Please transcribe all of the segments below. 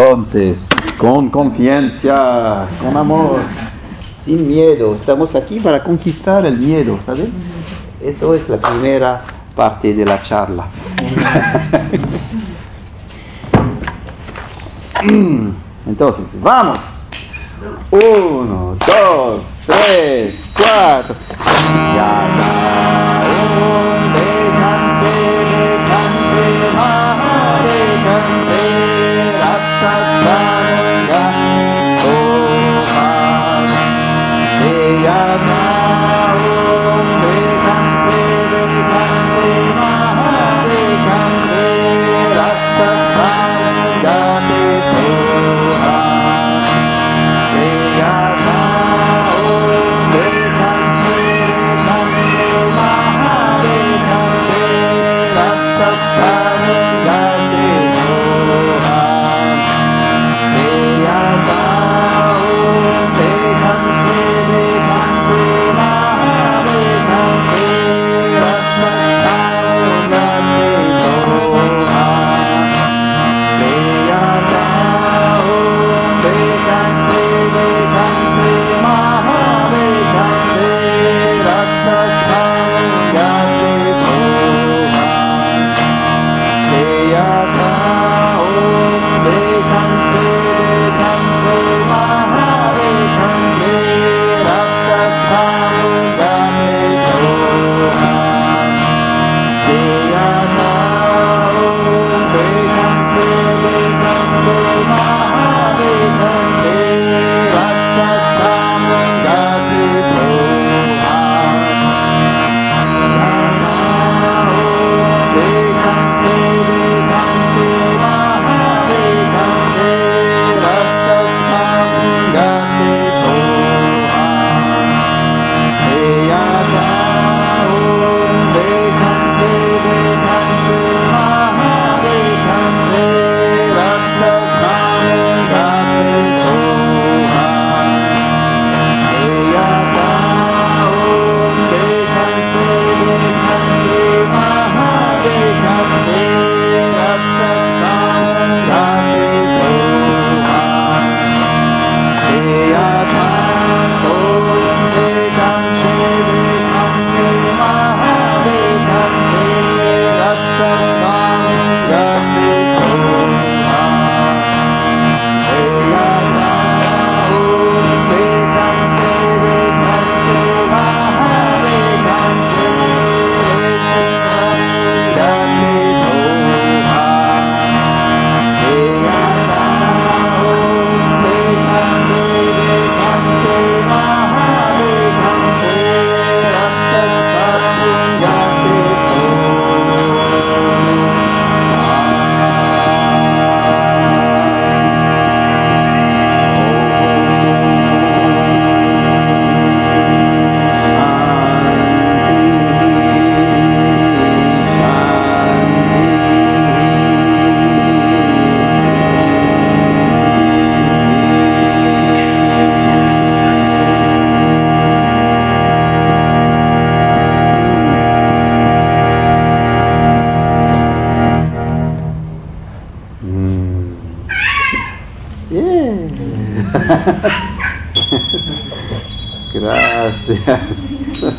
Entonces, con confianza, con amor, sin miedo. Estamos aquí para conquistar el miedo, ¿sabes? Eso es la primera parte de la charla. Entonces, vamos. 1, 2, 3, 4. Gracias.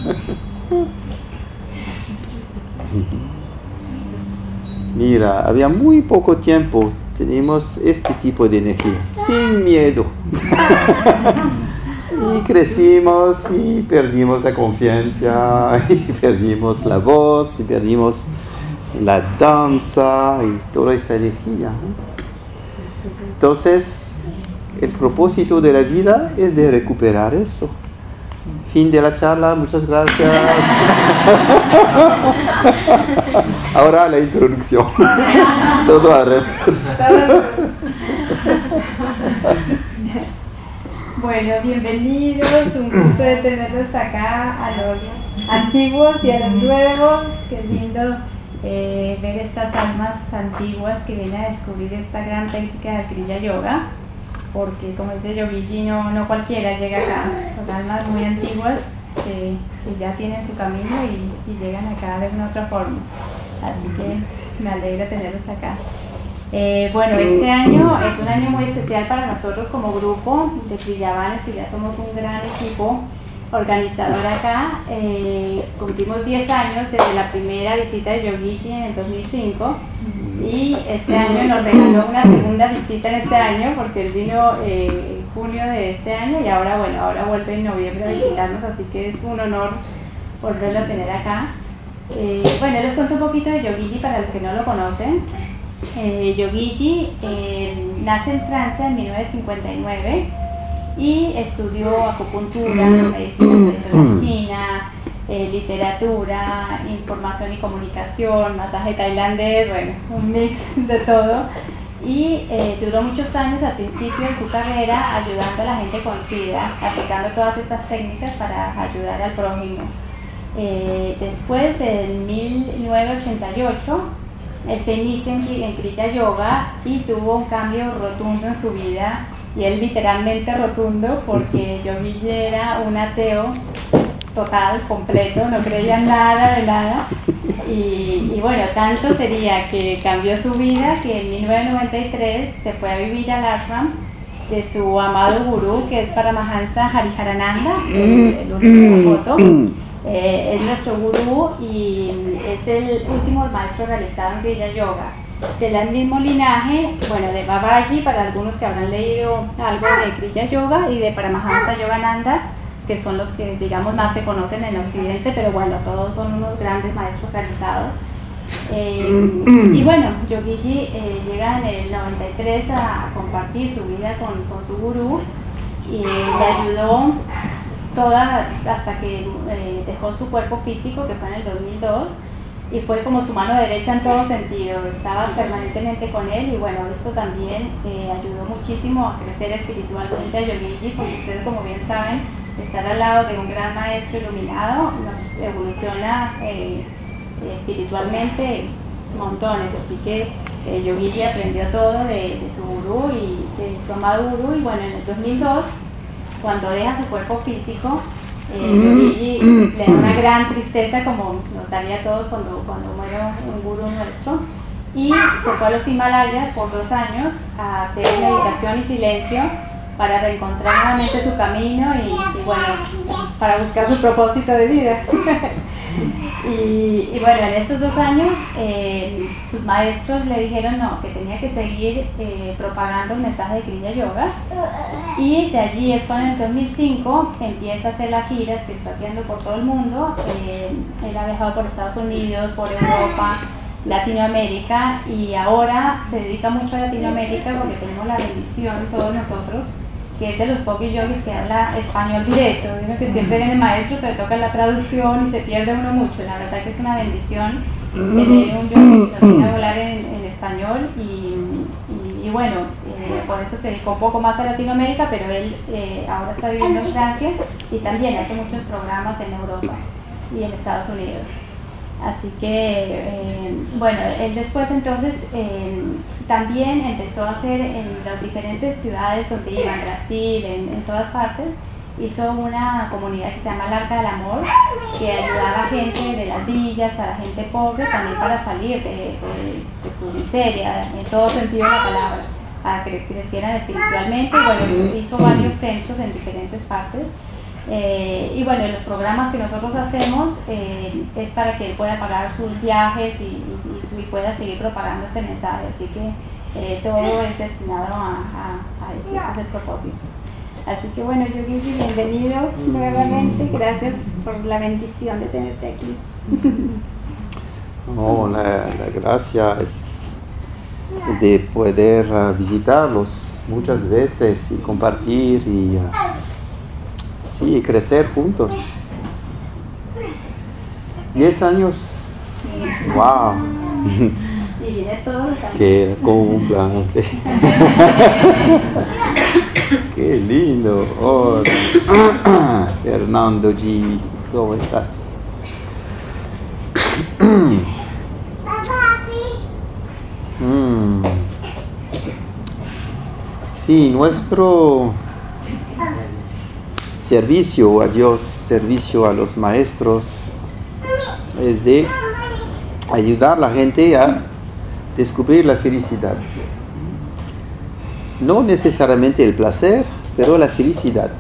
Mira, había muy poco tiempo, tenemos este tipo de energía, sin miedo. Y crecimos y perdimos la confianza, y perdimos la voz, y perdimos la danza y toda esta energía. Entonces, el propósito de la vida es de recuperar eso. Fin de la charla, muchas gracias. Ahora la introducción. Todo al revés. Bueno, bienvenidos, un gusto de tenerlos acá, a los antiguos y a los nuevos. Qué lindo ver estas almas antiguas que vienen a descubrir esta gran técnica de Kriya Yoga, porque como dice Yogiji, no cualquiera llega acá, son almas muy antiguas que ya tienen su camino y llegan acá de una otra forma, así que me alegra tenerlos acá. Bueno, este año es un año muy especial para nosotros como grupo de Kriyavanes, que ya somos un gran equipo organizador acá. Cumplimos 10 años desde la primera visita de Yogiji en el 2005 y este año nos regaló una segunda visita en este año porque él vino en junio de este año y ahora vuelve en noviembre a visitarnos, así que es un honor volverlo a tener acá. Bueno, les cuento un poquito de Yogiji para los que no lo conocen. Yogiji nace en Francia en 1959 y estudió acupuntura, medicina tradicional china, literatura, información y comunicación, masaje tailandés, bueno, un mix de todo. Y duró muchos años al principio de su carrera ayudando a la gente con SIDA, aplicando todas estas técnicas para ayudar al prójimo. Después, en 1988, él se inicia en Kriya Yoga, sí tuvo un cambio rotundo en su vida, y él literalmente rotundo, porque Yogiji era un ateo total, completo, no creía nada de nada, y bueno, tanto sería que cambió su vida que en 1993 se fue a vivir al ashram de su amado gurú, que es Paramahansa Hariharananda, el último foto. Es nuestro gurú y es el último maestro realizado en Kriya Yoga. Del mismo linaje, bueno, de Babaji, para algunos que habrán leído algo de Kriya Yoga, y de Paramahansa Yogananda, que son los que, digamos, más se conocen en Occidente, pero bueno, todos son unos grandes maestros realizados. Y bueno, Yogiji llega en el 93 a compartir su vida con su gurú y le ayudó toda hasta que dejó su cuerpo físico, que fue en el 2002, y fue como su mano derecha en todo sentido, estaba permanentemente con él, y bueno, esto también ayudó muchísimo a crecer espiritualmente a Yogiji, porque ustedes, como bien saben, estar al lado de un gran maestro iluminado nos evoluciona espiritualmente montones, así que Yogiji aprendió todo de su gurú y de su amado gurú, y bueno, en el 2002, cuando deja su cuerpo físico, Yogiji le da una gran tristeza, como nos daría a todos cuando muere un gurú nuestro, y se fue a los Himalayas por 2 años a hacer meditación y silencio para reencontrar nuevamente su camino y bueno, para buscar su propósito de vida. Y bueno, en estos 2 años sus maestros le dijeron que tenía que seguir propagando el mensaje de Kriya Yoga, y de allí es cuando en el 2005 empieza a hacer las giras que está haciendo por todo el mundo. Él ha viajado por Estados Unidos, por Europa, Latinoamérica, y ahora se dedica mucho a Latinoamérica porque tenemos la bendición todos nosotros, que es de los pocos yogis que habla español directo. Digo que siempre viene el maestro, pero toca la traducción y se pierde uno mucho. La verdad que es una bendición tener un yogi que nos viene a hablar en español, y bueno, por eso se dedicó un poco más a Latinoamérica, pero él ahora está viviendo en Francia y también hace muchos programas en Europa y en Estados Unidos. Así que, bueno, él después entonces también empezó a hacer en las diferentes ciudades donde iba, en Brasil, en todas partes, hizo una comunidad que se llama el Arca del Amor, que ayudaba a gente de las villas, a la gente pobre, también para salir de su miseria, en todo sentido de la palabra, a que crecieran espiritualmente. Y bueno, hizo varios centros en diferentes partes. Y bueno, los programas que nosotros hacemos es para que él pueda pagar sus viajes y pueda seguir propagando ese mensaje, así que todo es destinado a ese es el propósito. Así que bueno, Yogiji, bienvenido nuevamente, gracias por la bendición de tenerte aquí. No, la gracia es de poder visitarlos muchas veces y compartir y sí, crecer juntos. 10 años. Wow. Y viene todos los años. Que cumplan. Qué lindo. Oh. Fernando G, ¿cómo estás? Sí, nuestro servicio a Dios, servicio a los maestros, es de ayudar a la gente a descubrir la felicidad. No necesariamente el placer, pero la felicidad.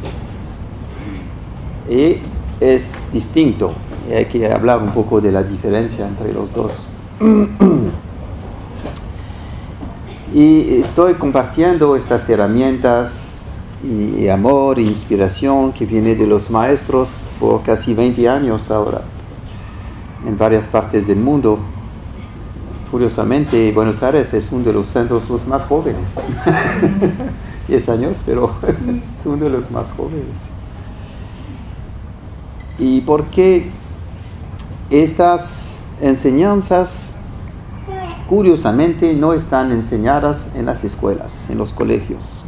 Y es distinto. Y hay que hablar un poco de la diferencia entre los dos. Y estoy compartiendo estas herramientas y amor e inspiración que viene de los maestros por casi 20 años ahora, en varias partes del mundo. Curiosamente, Buenos Aires es uno de los centros los más jóvenes. 10 años, pero es uno de los más jóvenes. ¿Y por qué estas enseñanzas, curiosamente, no están enseñadas en las escuelas, en los colegios?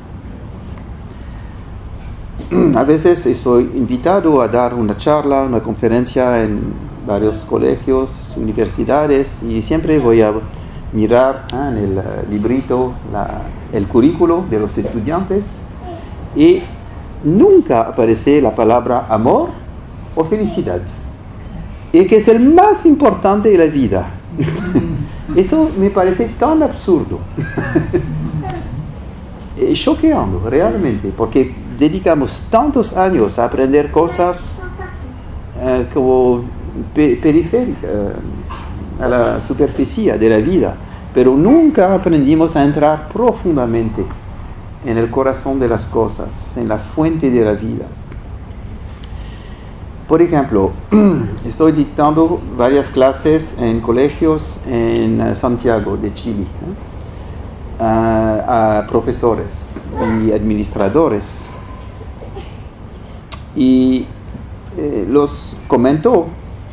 A veces estoy invitado a dar una charla, una conferencia en varios colegios, universidades, y siempre voy a mirar en el librito el currículo de los estudiantes, y nunca aparece la palabra amor o felicidad, y que es el más importante de la vida. Eso me parece tan absurdo. Choqueando realmente, porque dedicamos tantos años a aprender cosas como periféricas, a la superficie de la vida, pero nunca aprendimos a entrar profundamente en el corazón de las cosas, en la fuente de la vida. Por ejemplo, estoy dictando varias clases en colegios en Santiago de Chile, a profesores y administradores, y los comento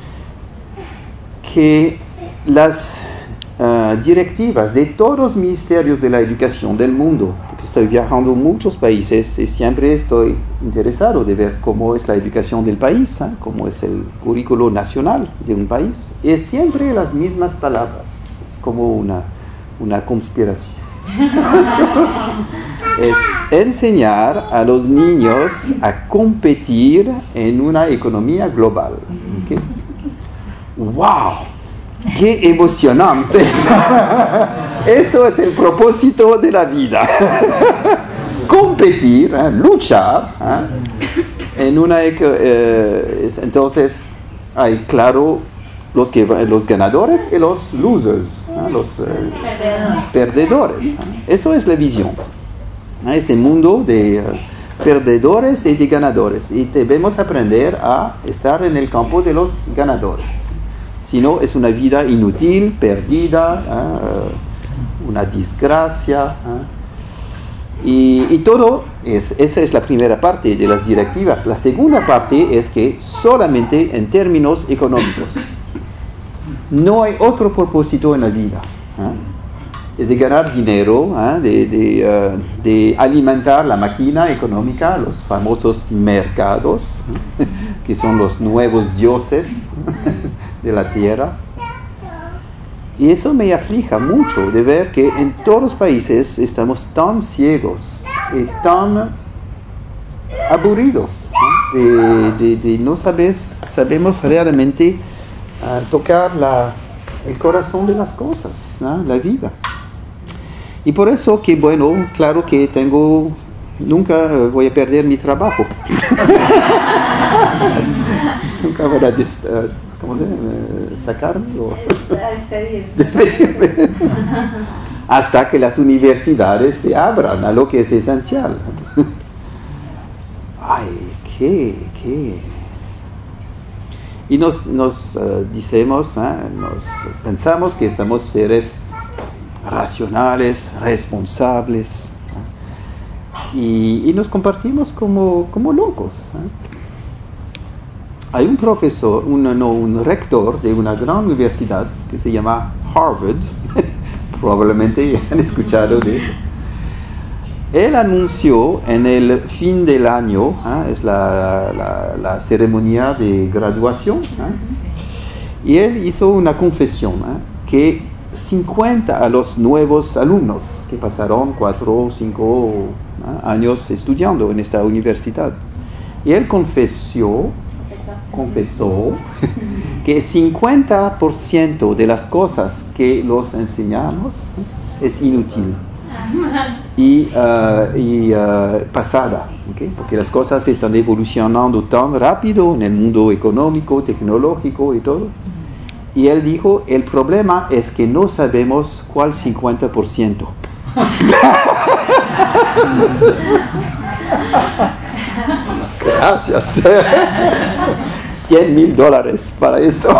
que las directivas de todos los ministerios de la educación del mundo, porque estoy viajando en muchos países y siempre estoy interesado de ver cómo es la educación del país, cómo es el currículo nacional de un país, y es siempre las mismas palabras, es como una conspiración. Es enseñar a los niños a competir en una economía global. ¿Okay? ¡Wow! ¡Qué emocionante! Eso es el propósito de la vida. Competir, luchar. En una entonces hay claro los ganadores y los losers, los perdedores. Eso es la visión. Este mundo de perdedores y de ganadores. Y debemos aprender a estar en el campo de los ganadores. Si no, es una vida inútil, perdida, una desgracia. Y todo, esa es la primera parte de las directivas. La segunda parte es que solamente en términos económicos. No hay otro propósito en la vida. Es de ganar dinero, de alimentar la máquina económica, los famosos mercados, que son los nuevos dioses de la tierra. Y eso me aflige mucho de ver que en todos los países estamos tan ciegos y tan aburridos, de no sabemos realmente tocar el corazón de las cosas, la vida. Y por eso que, bueno, claro que nunca voy a perder mi trabajo. Nunca voy a sacarme o despedirme. Hasta que las universidades se abran a lo que es esencial. Ay, qué. Y nos pensamos que estamos seres racionales, responsables, y nos compartimos como locos. Hay un profesor, un rector de una gran universidad que se llama Harvard, probablemente han escuchado de eso. Él anunció en el fin del año, es la ceremonia de graduación, y él hizo una confesión, que 50 a los nuevos alumnos que pasaron 4 o 5 años estudiando en esta universidad. Y él confesó confesó que 50% de las cosas que los enseñamos es inútil y pasada, ¿okay? Porque las cosas están evolucionando tan rápido en el mundo económico, tecnológico y todo. Y él dijo, el problema es que no sabemos cuál 50%. Gracias. $100,000 para eso.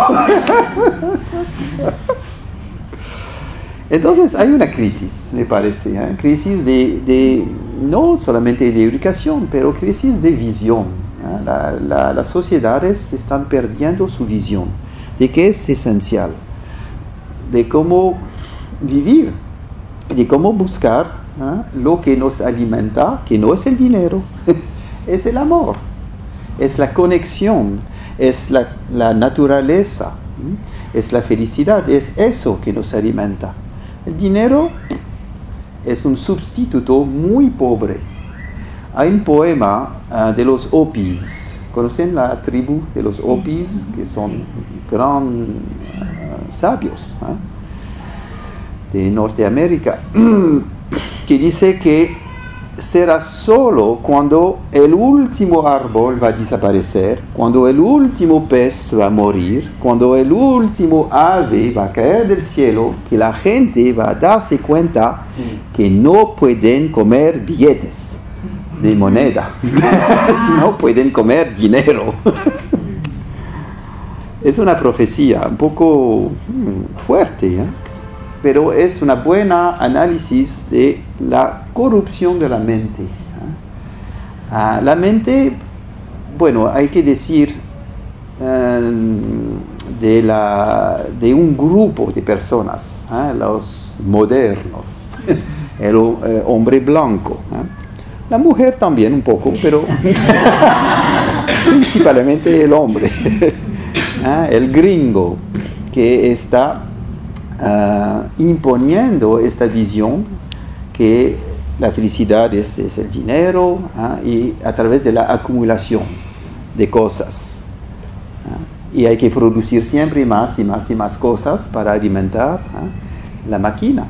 Entonces hay una crisis, me parece, crisis de no solamente de educación, pero crisis de visión. Las sociedades están perdiendo su visión de qué es esencial, de cómo vivir, de cómo buscar lo que nos alimenta, que no es el dinero, es el amor, es la conexión, es la naturaleza, es la felicidad, es eso que nos alimenta. El dinero es un sustituto muy pobre. Hay un poema de los Hopis. ¿Conocen la tribu de los Hopis? Que son gran sabios de Norteamérica. Que dice que será solo cuando el último árbol va a desaparecer, cuando el último pez va a morir, cuando el último ave va a caer del cielo, que la gente va a darse cuenta que no pueden comer billetes de moneda, no pueden comer dinero. Es una profecía un poco fuerte, pero es una buena análisis de la corrupción de la mente. La mente, bueno, hay que decir de un grupo de personas, los modernos, el hombre blanco. La mujer también un poco, pero principalmente el hombre, el gringo, que está imponiendo esta visión que la felicidad es el dinero y a través de la acumulación de cosas. Y hay que producir siempre más y más y más cosas para alimentar la máquina.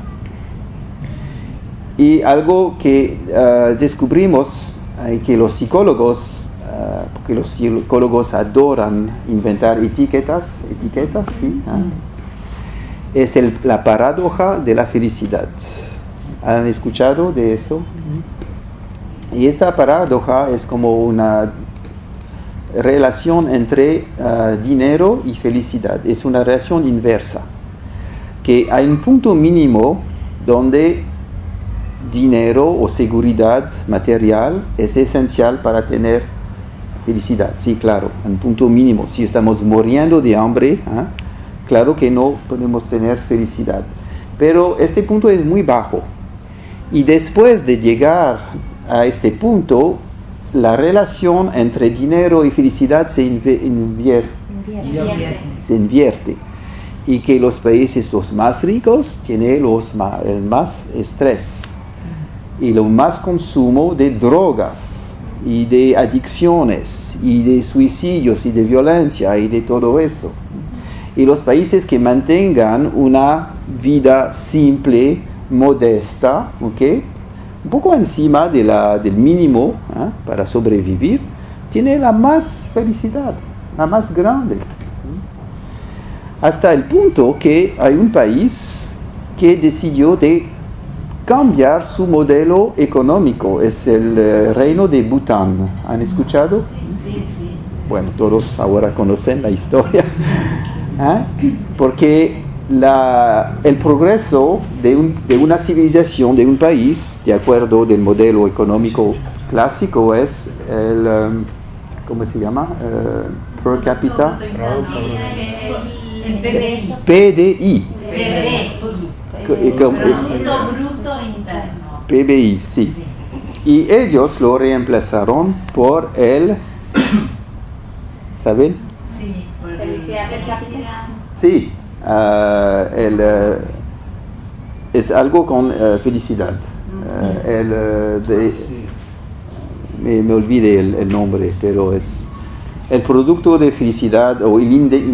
Y algo que descubrimos que los psicólogos, porque los psicólogos adoran inventar etiquetas, ¿sí? Es la paradoja de la felicidad. ¿Han escuchado de eso? Y esta paradoja es como una relación entre dinero y felicidad. Es una relación inversa. Que hay un punto mínimo donde dinero o seguridad material es esencial para tener felicidad. Sí, claro, un punto mínimo. Si estamos muriendo de hambre, claro que no podemos tener felicidad. Pero este punto es muy bajo. Y después de llegar a este punto, la relación entre dinero y felicidad se invierte. Y que los países los más ricos tienen el más estrés y lo más consumo de drogas y de adicciones y de suicidios y de violencia y de todo eso. Y los países que mantengan una vida simple, modesta, ¿okay? Un poco encima del mínimo para sobrevivir, tiene la más felicidad, la más grande. Hasta el punto que hay un país que decidió de cambiar su modelo económico, es el reino de Bután. ¿Han escuchado? Sí. Bueno, todos ahora conocen la historia. Porque el progreso de una civilización, de un país, de acuerdo del modelo económico clásico, es el, ¿cómo se llama? Per cápita. El PBI. PDI. Producto Bruto Interno. PBI, sí. Y ellos lo reemplazaron por el, ¿saben? Sí, por Felicidad per cápita. Sí, es algo con felicidad. Me olvidé el nombre, pero es el producto de felicidad o el índice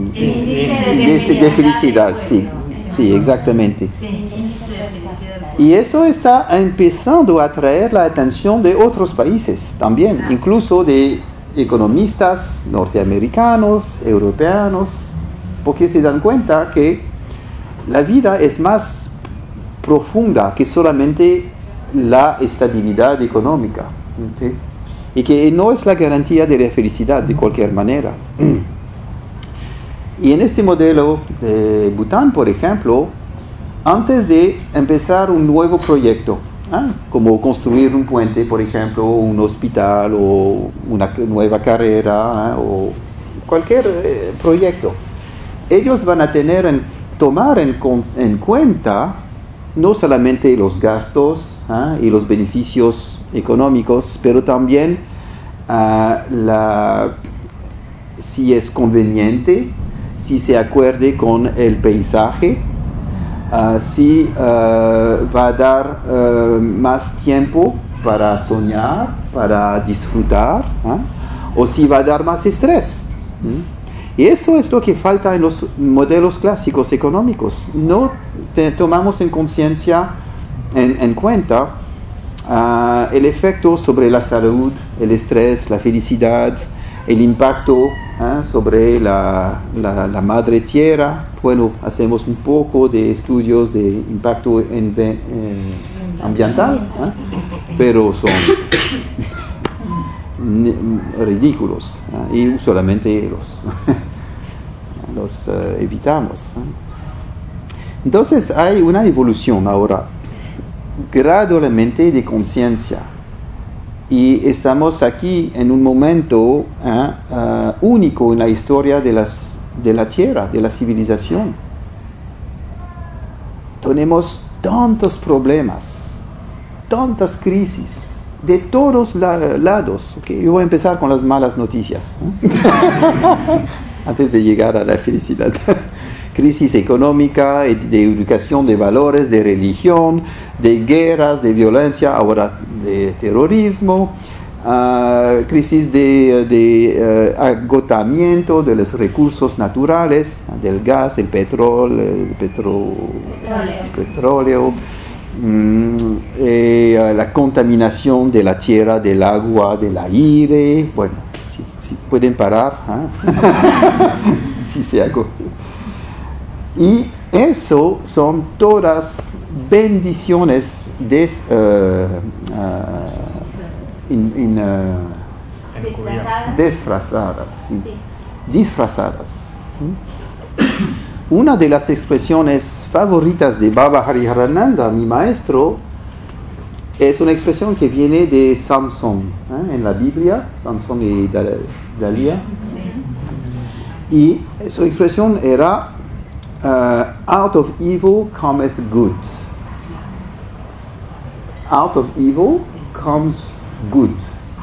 de felicidad, sí, sí, exactamente. Y eso está empezando a atraer la atención de otros países también, incluso de economistas norteamericanos, europeos, porque se dan cuenta que la vida es más profunda que solamente la estabilidad económica, ¿sí? Y que no es la garantía de la felicidad de cualquier manera. Y en este modelo de Bután, por ejemplo, antes de empezar un nuevo proyecto, como construir un puente, por ejemplo, un hospital o una nueva carrera, o cualquier proyecto, ellos van a tomar en cuenta no solamente los gastos y los beneficios económicos, pero también si es conveniente, si se acuerde con el paisaje, si va a dar más tiempo para soñar, para disfrutar, o si va a dar más estrés. Y eso es lo que falta en los modelos clásicos económicos. No tomamos en conciencia, en cuenta, el efecto sobre la salud, el estrés, la felicidad, el impacto sobre la madre tierra. Bueno, hacemos un poco de estudios de impacto ambiental, pero son ridículos, y usualmente los evitamos. Entonces hay una evolución ahora gradualmente de conciencia, y estamos aquí en un momento único en la historia de la tierra, de la civilización. Tenemos tantos problemas, tantas crisis de todos lados. Okay, yo voy a empezar con las malas noticias antes de llegar a la felicidad. Crisis económica, de educación, de valores, de religión, de guerras, de violencia, ahora de terrorismo, crisis de agotamiento de los recursos naturales, del gas, el petróleo, la contaminación de la tierra, del agua, del aire. Bueno, si pueden parar, si se hago. Y eso son todas bendiciones disfrazadas. Sí. Disfrazadas. Una de las expresiones favoritas de Baba Hariharananda, mi maestro, es una expresión que viene de Samson, en la Biblia, Samson y Dalila. Y su expresión era: out of evil cometh good. Out of evil comes good.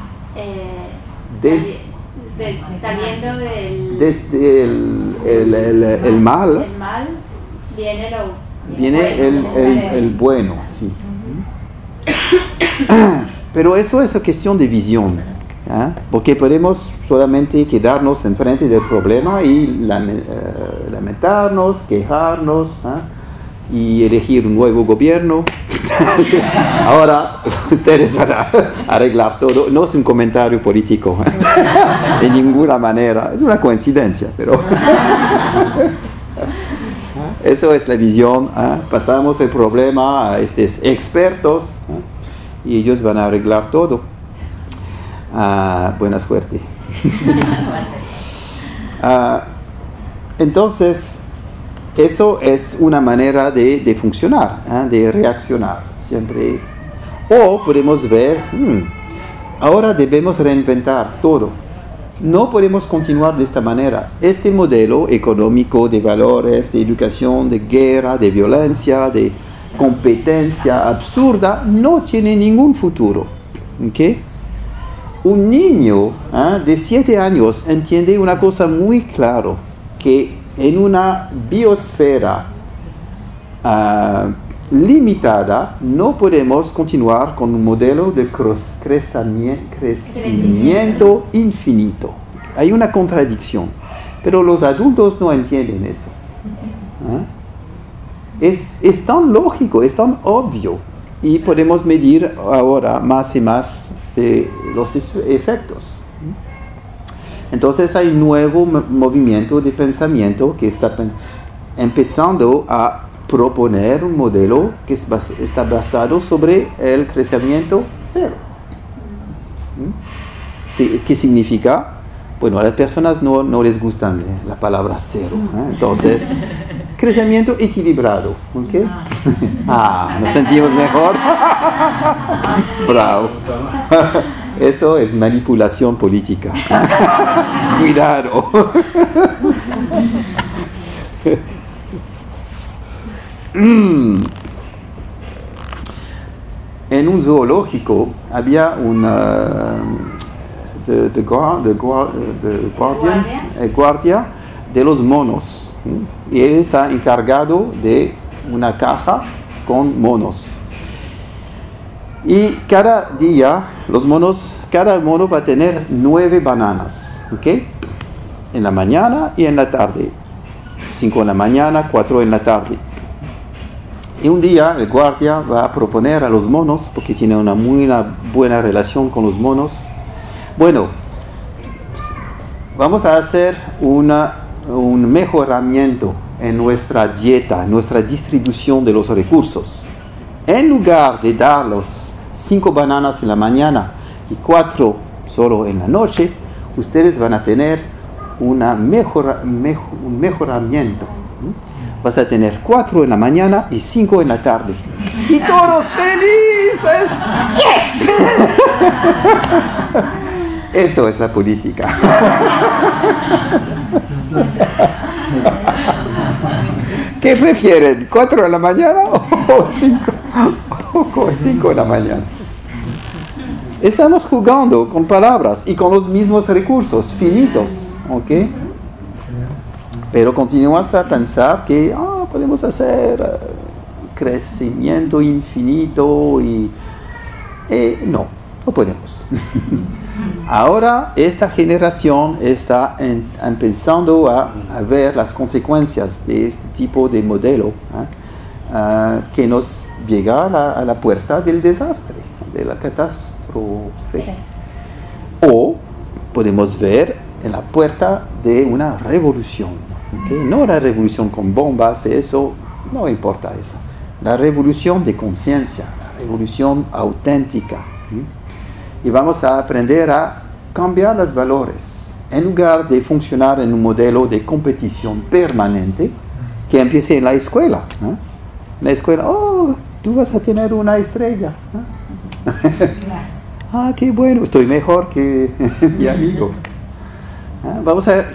Saliendo del... Desde el mal viene el bueno, sí. Pero eso es una cuestión de visión, porque podemos solamente quedarnos enfrente del problema y lamentarnos, quejarnos, y elegir un nuevo gobierno. Ahora ustedes van a arreglar todo. No es un comentario político de ninguna manera, es una coincidencia, pero eso es la visión. Pasamos el problema a estos expertos, y ellos van a arreglar todo. Buena suerte. Entonces, eso es una manera de funcionar, de reaccionar siempre. O podemos ver, ahora debemos reinventar todo. No podemos continuar de esta manera. Este modelo económico de valores, de educación, de guerra, de violencia, de competencia absurda, no tiene ningún futuro. ¿Okay? Un niño de 7 años entiende una cosa muy clara, que en una biosfera limitada no podemos continuar con un modelo de crecimiento infinito. Hay una contradicción, pero los adultos no entienden eso. Es tan lógico, es tan obvio, y podemos medir ahora más y más de los efectos. Entonces hay un nuevo movimiento de pensamiento que está empezando a proponer un modelo que está basado sobre el crecimiento cero. Sí, ¿qué significa? Bueno, a las personas no les gusta la palabra cero. Entonces, crecimiento equilibrado. ¿Ok? Nos sentimos mejor. Bravo. Eso es manipulación política. Cuidado. En un zoológico había guardia de los monos, y él está encargado de una caja con monos, y cada día cada mono va a tener 9 bananas, ¿ok? En la mañana y en la tarde, 5 en la mañana, 4 en la tarde. Y un día el guardia va a proponer a los monos, porque tiene una muy buena relación con los monos, bueno, vamos a hacer un mejoramiento en nuestra dieta, en nuestra distribución de los recursos. En lugar de darlos 5 bananas en la mañana y 4 solo en la noche, ustedes van a tener un mejoramiento. Vas a tener 4 en la mañana y 5 en la tarde. Y todos felices. ¡Yes! Eso es la política. ¿Qué prefieren? ¿4 en la mañana o 5 en la mañana? Estamos jugando con palabras y con los mismos recursos finitos, ¿ok? Pero continuamos a pensar que podemos hacer crecimiento infinito y no podemos. Ahora esta generación está empezando a ver las consecuencias de este tipo de modelo que nos llega a la puerta del desastre, de la catástrofe. O podemos ver en la puerta de una revolución, ¿okay? No la revolución con bombas, eso no importa eso. La revolución de conciencia, la revolución auténtica. Y vamos a aprender a cambiar los valores en lugar de funcionar en un modelo de competición permanente que empiece en la escuela. En la escuela, tú vas a tener una estrella. Qué bueno, estoy mejor que mi amigo. Vamos a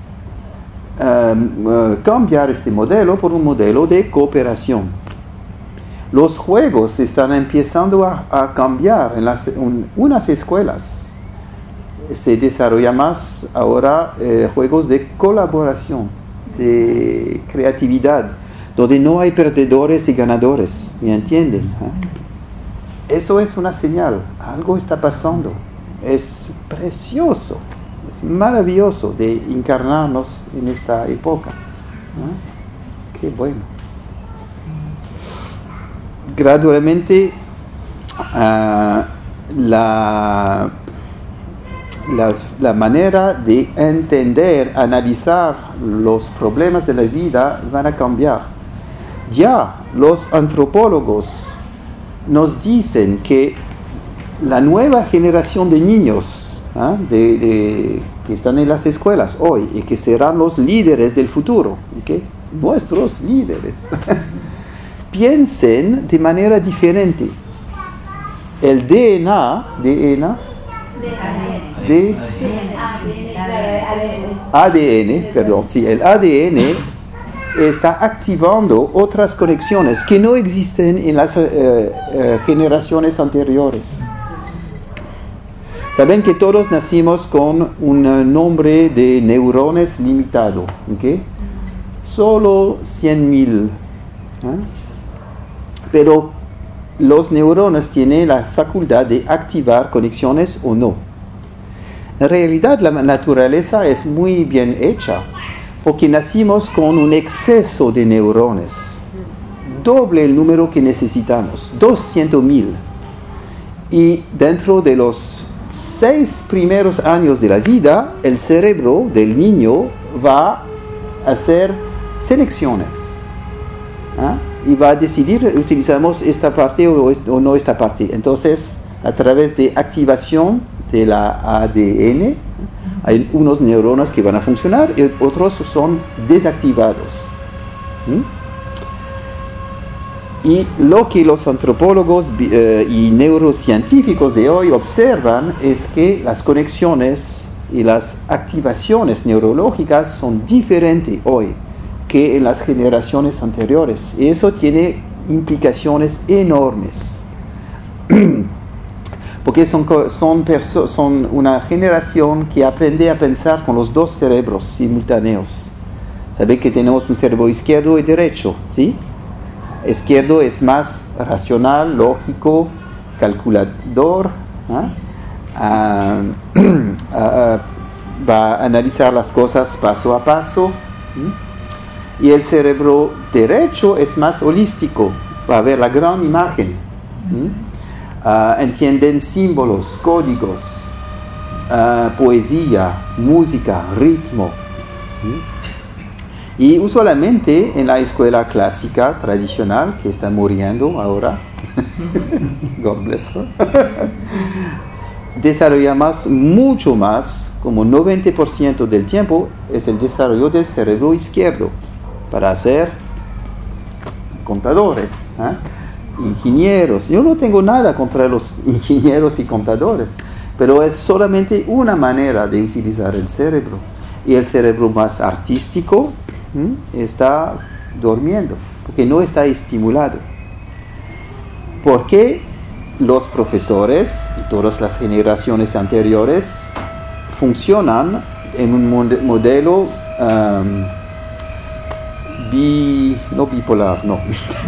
cambiar este modelo por un modelo de cooperación. Los juegos están empezando a cambiar en unas escuelas. Se desarrolla más ahora juegos de colaboración, de creatividad, donde no hay perdedores y ganadores. ¿Me entienden? Eso es una señal. Algo está pasando. Es precioso. Es maravilloso de encarnarnos en esta época. Qué bueno. Gradualmente la manera de entender, analizar los problemas de la vida van a cambiar. Ya los antropólogos nos dicen que la nueva generación de niños que están en las escuelas hoy y que serán los líderes del futuro, ¿okay? Nuestros líderes, piensen de manera diferente. El el ADN está activando otras conexiones que no existen en las generaciones anteriores. Saben que todos nacimos con un nombre de neurones limitado, ¿okay? Solo 100,000. Pero los neurones tienen la facultad de activar conexiones o no. En realidad la naturaleza es muy bien hecha, porque nacimos con un exceso de neurones, doble el número que necesitamos, 200,000. Y dentro de los 6 primeros años de la vida, el cerebro del niño va a hacer selecciones, y va a decidir, utilizamos esta parte o no esta parte. Entonces, a través de activación de la ADN, hay unos neuronas que van a funcionar y otros son desactivados. Y lo que los antropólogos y neurocientíficos de hoy observan es que las conexiones y las activaciones neurológicas son diferentes hoy que en las generaciones anteriores. Y eso tiene implicaciones enormes. Porque son una generación que aprende a pensar con los dos cerebros simultáneos. Saben que tenemos un cerebro izquierdo y derecho, ¿sí? Izquierdo es más racional, lógico, calculador, va a analizar las cosas paso a paso. Y el cerebro derecho es más holístico, va a ver la gran imagen. Entienden símbolos, códigos, poesía, música, ritmo. Y usualmente en la escuela clásica tradicional, que está muriendo ahora, God bless her, desarrollamos mucho más, como 90% del tiempo, es el desarrollo del cerebro izquierdo, para ser contadores, ingenieros. Yo no tengo nada contra los ingenieros y contadores, pero es solamente una manera de utilizar el cerebro. Y el cerebro más artístico está durmiendo, porque no está estimulado. Porque los profesores y todas las generaciones anteriores funcionan en un modelo no bipolar, no.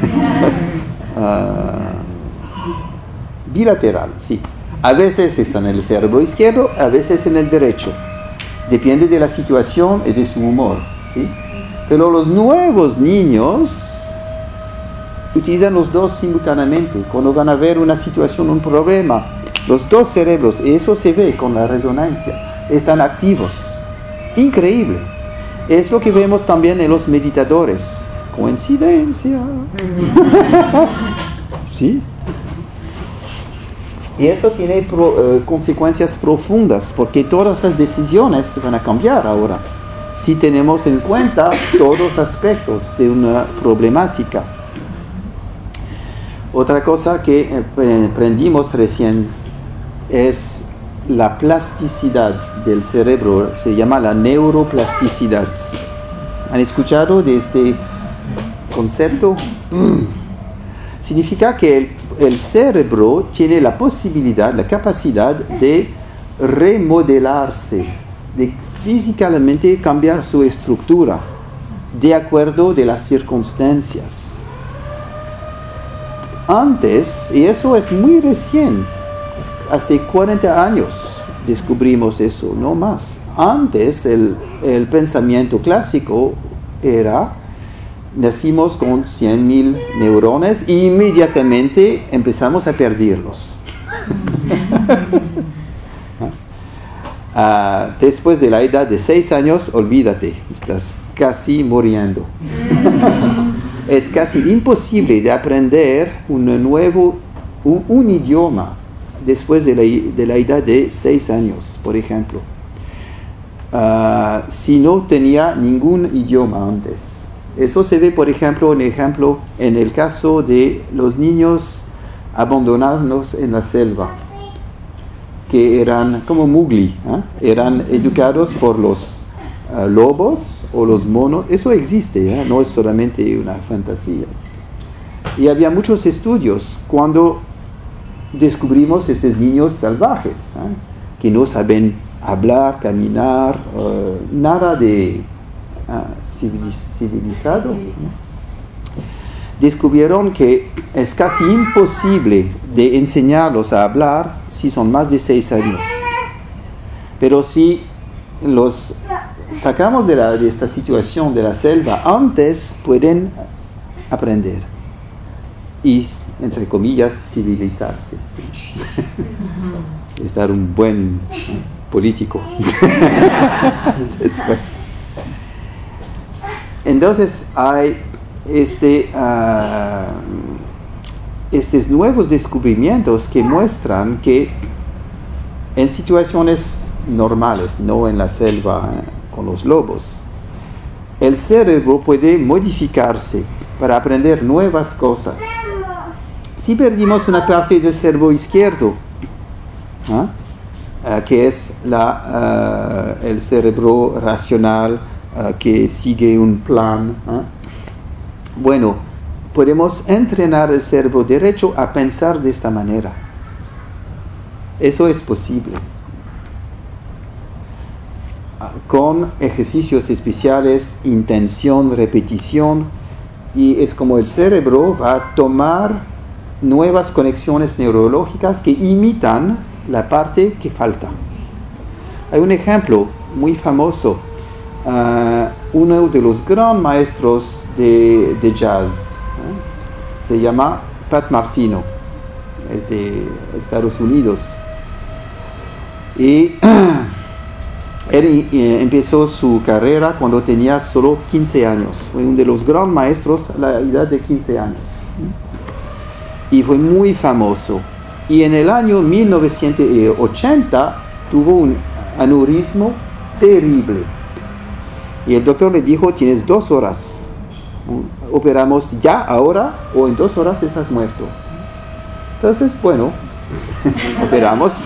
Bilateral, sí. A veces está en el cerebro izquierdo, a veces en el derecho. Depende de la situación y de su humor, ¿sí? Pero los nuevos niños utilizan los dos simultáneamente. Cuando van a ver una situación, un problema, los dos cerebros, y eso se ve con la resonancia, están activos. Increíble. Es lo que vemos también en los meditadores. Coincidencia. ¿Sí? Y eso tiene consecuencias profundas, porque todas las decisiones van a cambiar ahora, si tenemos en cuenta todos los aspectos de una problemática. Otra cosa que aprendimos recién es la plasticidad del cerebro, se llama la neuroplasticidad. ¿Han escuchado de este concepto? Significa que el cerebro tiene la posibilidad, la capacidad de remodelarse, de físicamente cambiar su estructura de acuerdo de las circunstancias. Antes, y eso es muy recién, hace 40 años descubrimos eso, no más. Antes el pensamiento clásico era: nacimos con 100,000 neurones e inmediatamente empezamos a perderlos. Después de la edad de 6 años, olvídate, estás casi muriendo. Es casi imposible de aprender un idioma después de la edad de 6 años, por ejemplo. Si no tenía ningún idioma antes. Eso se ve, por ejemplo, en el caso de los niños abandonados en la selva, que eran como Mowgli, eran educados por los lobos o los monos. Eso existe, no es solamente una fantasía. Y había muchos estudios cuando descubrimos estos niños salvajes, que no saben hablar, caminar, nada de civilizado. Descubrieron que es casi imposible de enseñarlos a hablar si son más de 6 años. Pero si los sacamos de esta situación de la selva, antes pueden aprender y, entre comillas, civilizarse. Estar un buen político. Entonces hay estos nuevos descubrimientos que muestran que en situaciones normales, no en la selva con los lobos, el cerebro puede modificarse para aprender nuevas cosas. Si perdimos una parte del cerebro izquierdo, que es el cerebro racional que sigue un plan, bueno, podemos entrenar el cerebro derecho a pensar de esta manera. Eso es posible. Con ejercicios especiales, intención, repetición, y es como el cerebro va a tomar nuevas conexiones neurológicas que imitan la parte que falta. Hay un ejemplo muy famoso, uno de los grandes maestros de jazz, se llama Pat Martino, es de Estados Unidos, y él empezó su carrera cuando tenía solo 15 años. Fue uno de los grandes maestros a la edad de 15 años. Y fue muy famoso. Y en el año 1980 tuvo un aneurisma terrible. Y el doctor le dijo, tienes 2 horas. Operamos ya, ahora, o en 2 horas estás muerto. Entonces, bueno, operamos.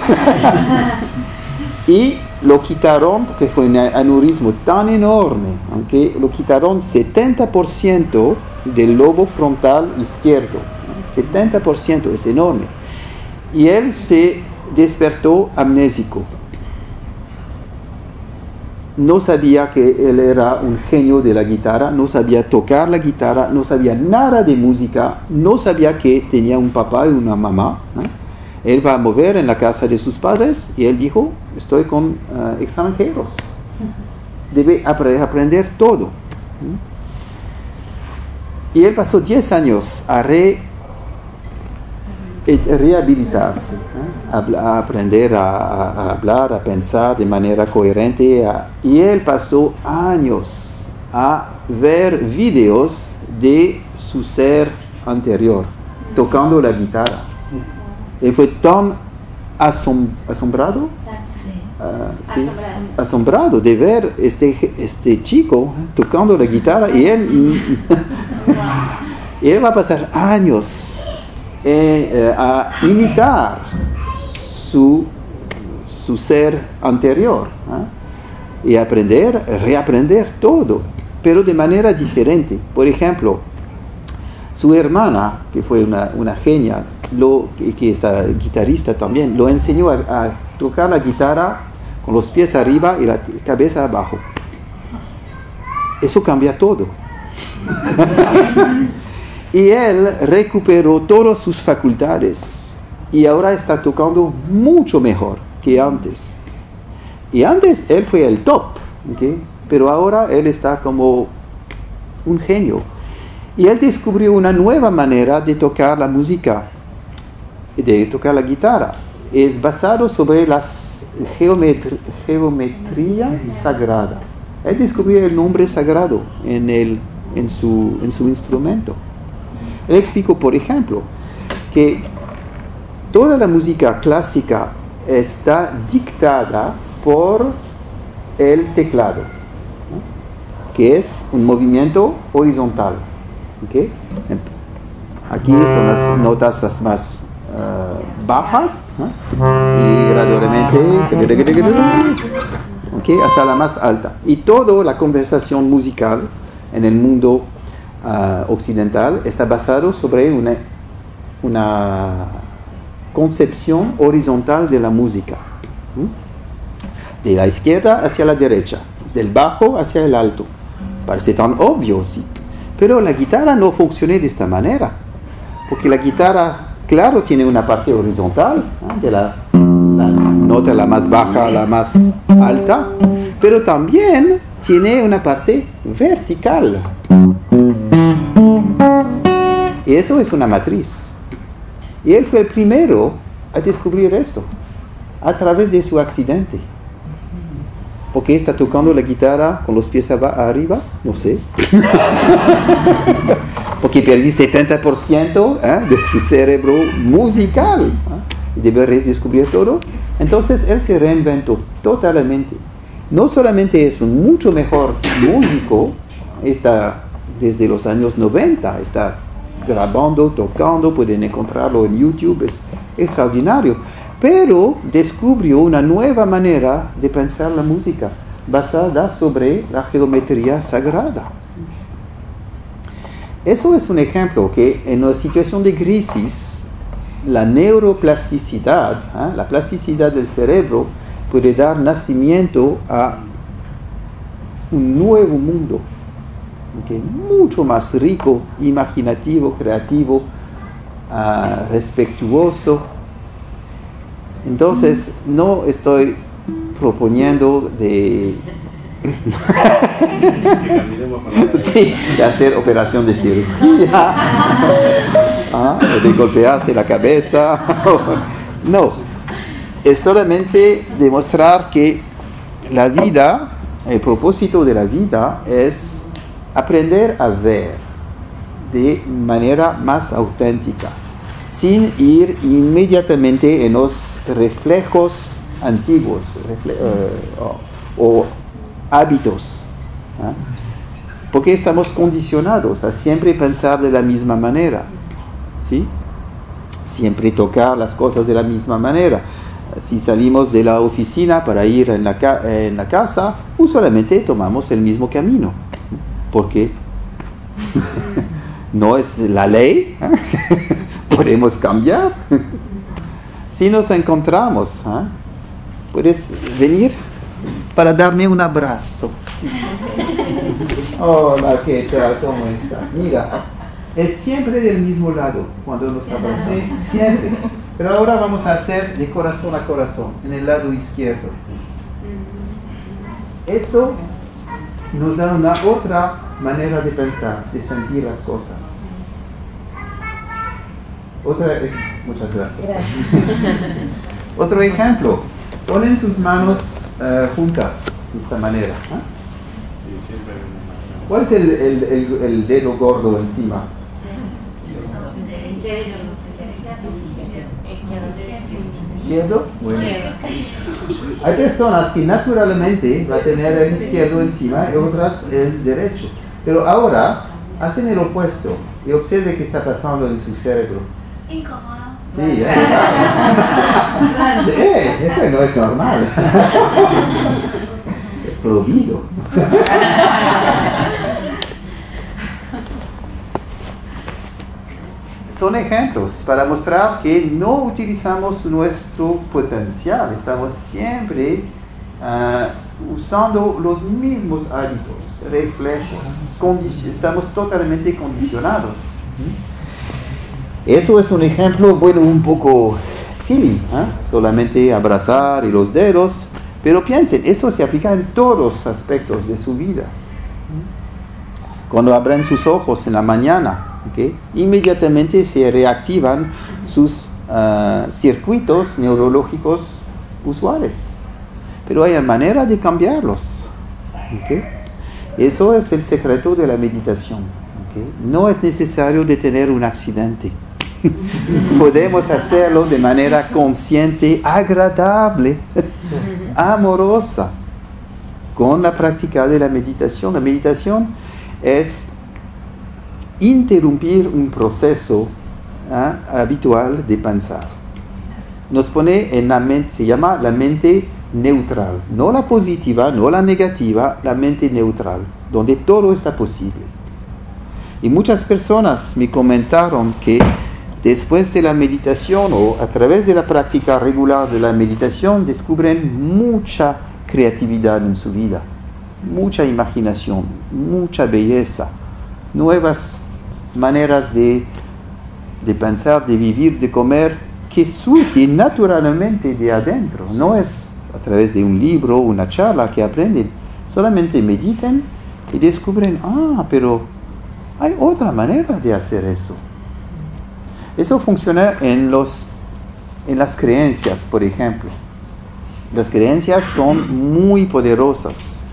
Y lo quitaron, porque fue un aneurisma tan enorme, aunque lo quitaron 70% del lobo frontal izquierdo. 70%, es enorme. Y él se despertó amnésico. No sabía que él era un genio de la guitarra, no sabía tocar la guitarra, no sabía nada de música, no sabía que tenía un papá y una mamá. Él va a mover en la casa de sus padres y él dijo, estoy con extranjeros. Debe aprender todo. Y él pasó 10 años a rehabilitarse, a aprender a hablar, a pensar de manera coherente. Y él pasó años a ver videos de su ser anterior, tocando la guitarra. Él fue tan asombrado, asombrado de ver este chico tocando la guitarra, y él va a pasar años a imitar su ser anterior, y reaprender todo, pero de manera diferente. Por ejemplo, su hermana, que fue una genia, que está guitarrista también, lo enseñó a tocar la guitarra con los pies arriba y la cabeza abajo. Eso cambia todo. Y él recuperó todas sus facultades y ahora está tocando mucho mejor que antes. Y antes él fue el top, ¿okay? Pero ahora él está como un genio. Y él descubrió una nueva manera de tocar la música, de tocar la guitarra. Es basado sobre la geometría sagrada. Él descubrió el nombre sagrado en su instrumento. Él explicó, por ejemplo, que toda la música clásica está dictada por el teclado, ¿no? Que es un movimiento horizontal. ¿Okay? Aquí son las notas las más bajas, ¿no? Y gradualmente ¿okay? Hasta la más alta. Y toda la conversación musical en el mundo occidental está basado sobre una concepción horizontal de la música, de la izquierda hacia la derecha, del bajo hacia el alto. Parece tan obvio, sí, pero la guitarra no funciona de esta manera, porque la guitarra, claro, tiene una parte horizontal, de la la nota la más baja, la más alta, pero también tiene una parte vertical. Y eso es una matriz. Y él fue el primero a descubrir eso, a través de su accidente. ¿Por qué está tocando la guitarra con los pies arriba? No sé. Porque perdí 70% de su cerebro musical. Y debe redescubrir todo. Entonces él se reinventó totalmente. No solamente es un mucho mejor músico, está desde los años 90, está grabando, tocando, pueden encontrarlo en YouTube, es extraordinario. Pero descubrió una nueva manera de pensar la música, basada sobre la geometría sagrada. Eso es un ejemplo que en una situación de crisis, la neuroplasticidad, la plasticidad del cerebro, puede dar nacimiento a un nuevo mundo, mucho más rico, imaginativo, creativo, respetuoso. Entonces, no estoy proponiendo de de hacer operación de cirugía, de golpearse la cabeza. No, es solamente demostrar que la vida, el propósito de la vida es aprender a ver de manera más auténtica, sin ir inmediatamente en los reflejos antiguos o hábitos, porque estamos condicionados a siempre pensar de la misma manera, ¿sí? Siempre tocar las cosas de la misma manera. Si salimos de la oficina para ir en la casa, usualmente tomamos el mismo camino, porque no es la ley. Podemos cambiar. Si nos encontramos, puedes venir para darme un abrazo. Sí. Hola, ¿qué tal? ¿Cómo estás? Mira, es siempre del mismo lado cuando nos abracé, siempre. Pero ahora vamos a hacer de corazón a corazón, en el lado izquierdo. Eso nos da una otra manera de pensar, de sentir las cosas. Muchas gracias. Otro ejemplo, ponen sus manos juntas de esta manera. Sí, siempre hay una mano. ¿Cuál es el dedo gordo encima? ¿Izquierdo? Bueno. Hay personas que naturalmente van a tener el izquierdo encima y otras el derecho. Pero ahora hacen el opuesto y observen qué está pasando en su cerebro. Incómodo. Sí, eso no es normal. Es prohibido. Son ejemplos para mostrar que no utilizamos nuestro potencial. Estamos siempre usando los mismos hábitos, reflejos. Estamos totalmente condicionados. Eso es un ejemplo, bueno, un poco silly, solamente abrazar y los dedos, pero piensen, eso se aplica en todos los aspectos de su vida. Cuando abren sus ojos en la mañana, inmediatamente se reactivan sus circuitos neurológicos usuales, pero hay manera de cambiarlos. Eso es el secreto de la meditación. No es necesario de tener un accidente. Podemos hacerlo de manera consciente, agradable, amorosa, con la práctica de la meditación. La meditación es interrumpir un proceso habitual de pensar. Nos pone en la mente, se llama la mente neutral, no la positiva, no la negativa, la mente neutral, donde todo está posible. Y muchas personas me comentaron que después de la meditación o a través de la práctica regular de la meditación descubren mucha creatividad en su vida, mucha imaginación, mucha belleza, nuevas maneras de pensar, de vivir, de comer que surge naturalmente de adentro. No es a través de un libro, una charla que aprenden. Solamente mediten y descubren, pero hay otra manera de hacer eso. Eso funciona en las creencias, por ejemplo. Las creencias son muy poderosas.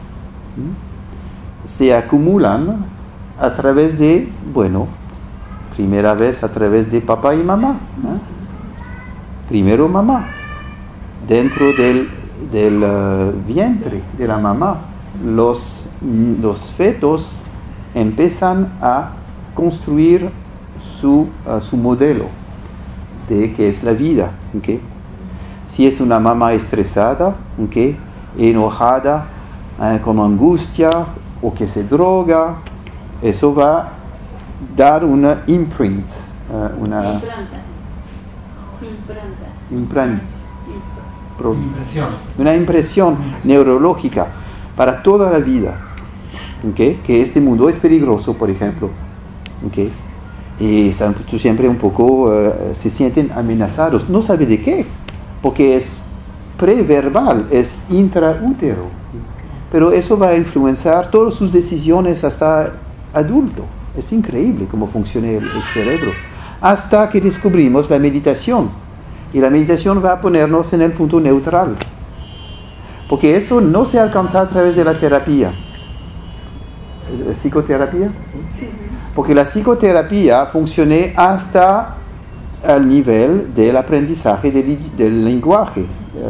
Se acumulan a través de, primera vez a través de papá y mamá. Primero mamá. Dentro del vientre de la mamá, los fetos empiezan a construir su modelo de qué es la vida. ¿Okay? Si es una mamá estresada, ¿okay? Enojada, con angustia o que se droga, eso va a dar una imprint, una impresión neurológica para toda la vida. ¿Okay? Que este mundo es peligroso, por ejemplo. ¿Okay? Y están siempre un poco, se sienten amenazados. No sabe de qué, porque es preverbal, es intraútero. Pero eso va a influenciar todas sus decisiones hasta adulto. Es increíble cómo funciona el cerebro. Hasta que descubrimos la meditación. Y la meditación va a ponernos en el punto neutral. Porque eso no se alcanza a través de la terapia. ¿Psicoterapia? Porque la psicoterapia funciona hasta el nivel del aprendizaje del lenguaje.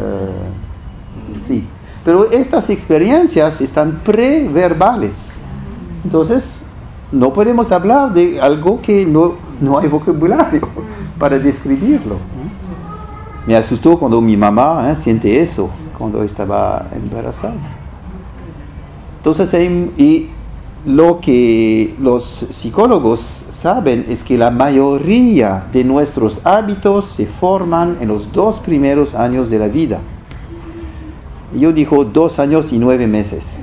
Sí. Pero estas experiencias están preverbales. Entonces, no podemos hablar de algo que no hay vocabulario para describirlo. Me asustó cuando mi mamá siente eso, cuando estaba embarazada. Entonces, y lo que los psicólogos saben es que la mayoría de nuestros hábitos se forman en los 2 primeros años de la vida. Yo digo 2 años y 9 meses.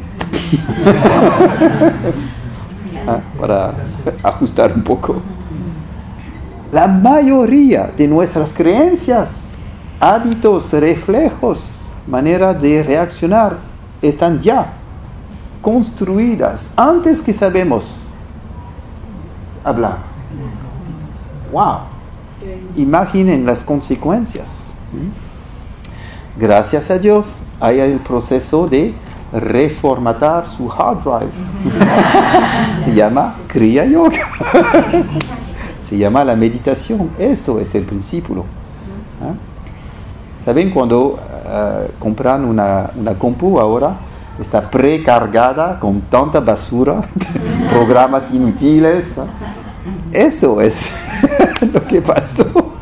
Para ajustar un poco. La mayoría de nuestras creencias, hábitos, reflejos, manera de reaccionar, están ya construidas antes que sabemos hablar. ¡Wow! Imaginen las consecuencias. Gracias a Dios hay el proceso de reformatar su hard drive. Se llama Kriya Yoga. Se llama la meditación. Eso es el principio. ¿Saben? Cuando compran una compu ahora, está precargada con tanta basura, programas inútiles. Eso es lo que pasó.